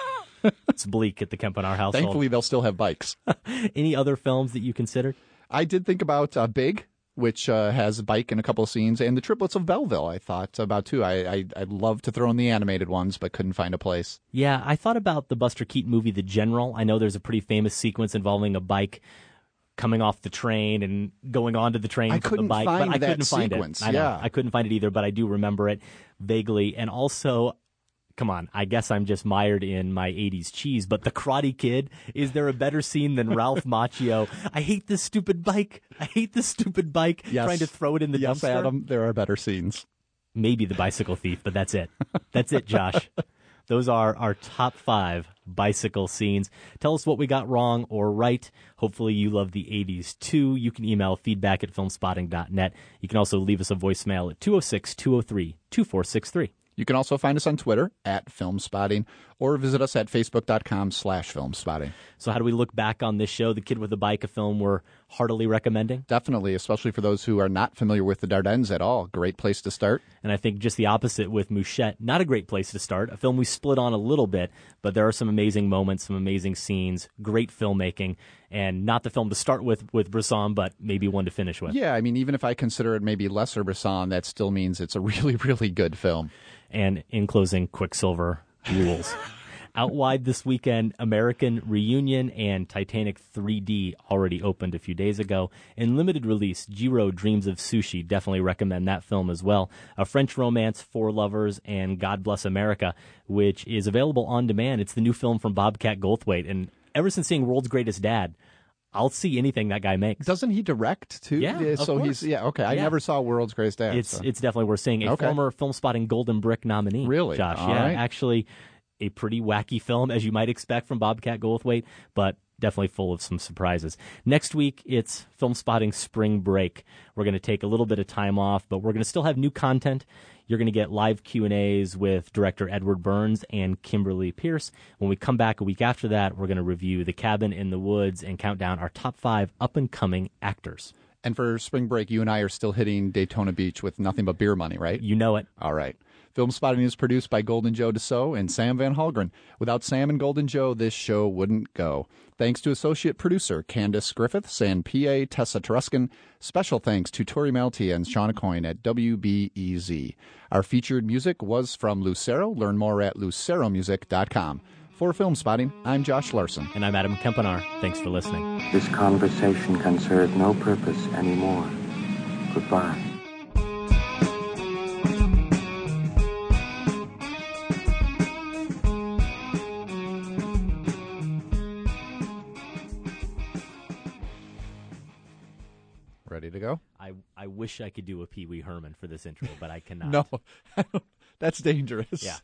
It's bleak at the Kempenaar household. Thankfully, they'll still have bikes. Any other films that you considered? I did think about Big, which has a bike in a couple of scenes, and The Triplets of Belleville I thought about too. I'd love to throw in the animated ones, but couldn't find a place. Yeah, I thought about the Buster Keaton movie The General. I know there's a pretty famous sequence involving a bike coming off the train and going onto the train from the bike, but I couldn't find it. I couldn't find it either, but I do remember it vaguely. And also, come on, I guess I'm just mired in my 80s cheese, but The Karate Kid, is there a better scene than Ralph Macchio? I hate this stupid bike. Yes. Trying to throw it in the dumpster. Yes, Adam, there are better scenes. Maybe The Bicycle Thief, but that's it. That's it, Josh. Those are our top 5 bicycle scenes. Tell us what we got wrong or right. Hopefully you love the 80s too. You can email feedback@filmspotting.net. You can also leave us a voicemail at 206-203-2463. You can also find us on Twitter @FilmSpotting or visit us at Facebook.com/FilmSpotting. So how do we look back on this show, The Kid with a Bike, a film we're heartily recommending? Definitely, especially for those who are not familiar with the Dardennes at all. Great place to start. And I think just the opposite with Mouchette. Not a great place to start. A film we split on a little bit, but there are some amazing moments, some amazing scenes, great filmmaking, and not the film to start with Bresson, but maybe one to finish with. Yeah, I mean, even if I consider it maybe lesser Bresson, that still means it's a really, really good film. And in closing, Quicksilver rules. Out wide this weekend, American Reunion and Titanic 3D already opened a few days ago. In limited release, Jiro Dreams of Sushi, definitely recommend that film as well. A French Romance, For Lovers, and God Bless America, which is available on demand. It's the new film from Bobcat Goldthwait. And ever since seeing World's Greatest Dad, I'll see anything that guy makes. Doesn't he direct too? Yeah, so of course. he's okay. I never saw World's Greatest Dad. It's definitely worth seeing. A former Film Spotting Golden Brick nominee. Really? Josh? All yeah, right. actually a pretty wacky film, as you might expect from Bobcat Goldthwait, but definitely full of some surprises. Next week, it's Film Spotting Spring Break. We're going to take a little bit of time off, but we're going to still have new content. You're going to get live Q&As with director Edward Burns and Kimberly Pierce. When we come back a week after that, we're going to review The Cabin in the Woods and count down our top 5 up-and-coming actors. And for spring break, you and I are still hitting Daytona Beach with nothing but beer money, right? You know it. All right. Film Spotting is produced by Golden Joe Dassault and Sam Van Halgren. Without Sam and Golden Joe, this show wouldn't go. Thanks to associate producer Candace Griffiths and PA Tessa Truskin. Special thanks to Tori Malty and Shauna Coyne at WBEZ. Our featured music was from Lucero. Learn more at luceromusic.com. For Film Spotting, I'm Josh Larson. And I'm Adam Kempenar. Thanks for listening. This conversation can serve no purpose anymore. Goodbye. Ready to go? I wish I could do a Pee Wee Herman for this intro, but I cannot. No, that's dangerous. Yeah.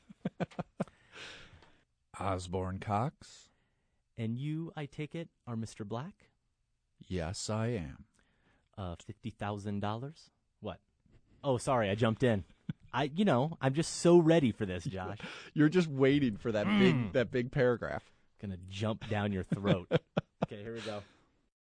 Osborne Cox. And you, I take it, are Mr. Black? Yes, I am. $50,000? What? Oh, sorry, I jumped in. I'm just so ready for this, Josh. You're just waiting for that big paragraph. Gonna jump down your throat. Okay, here we go.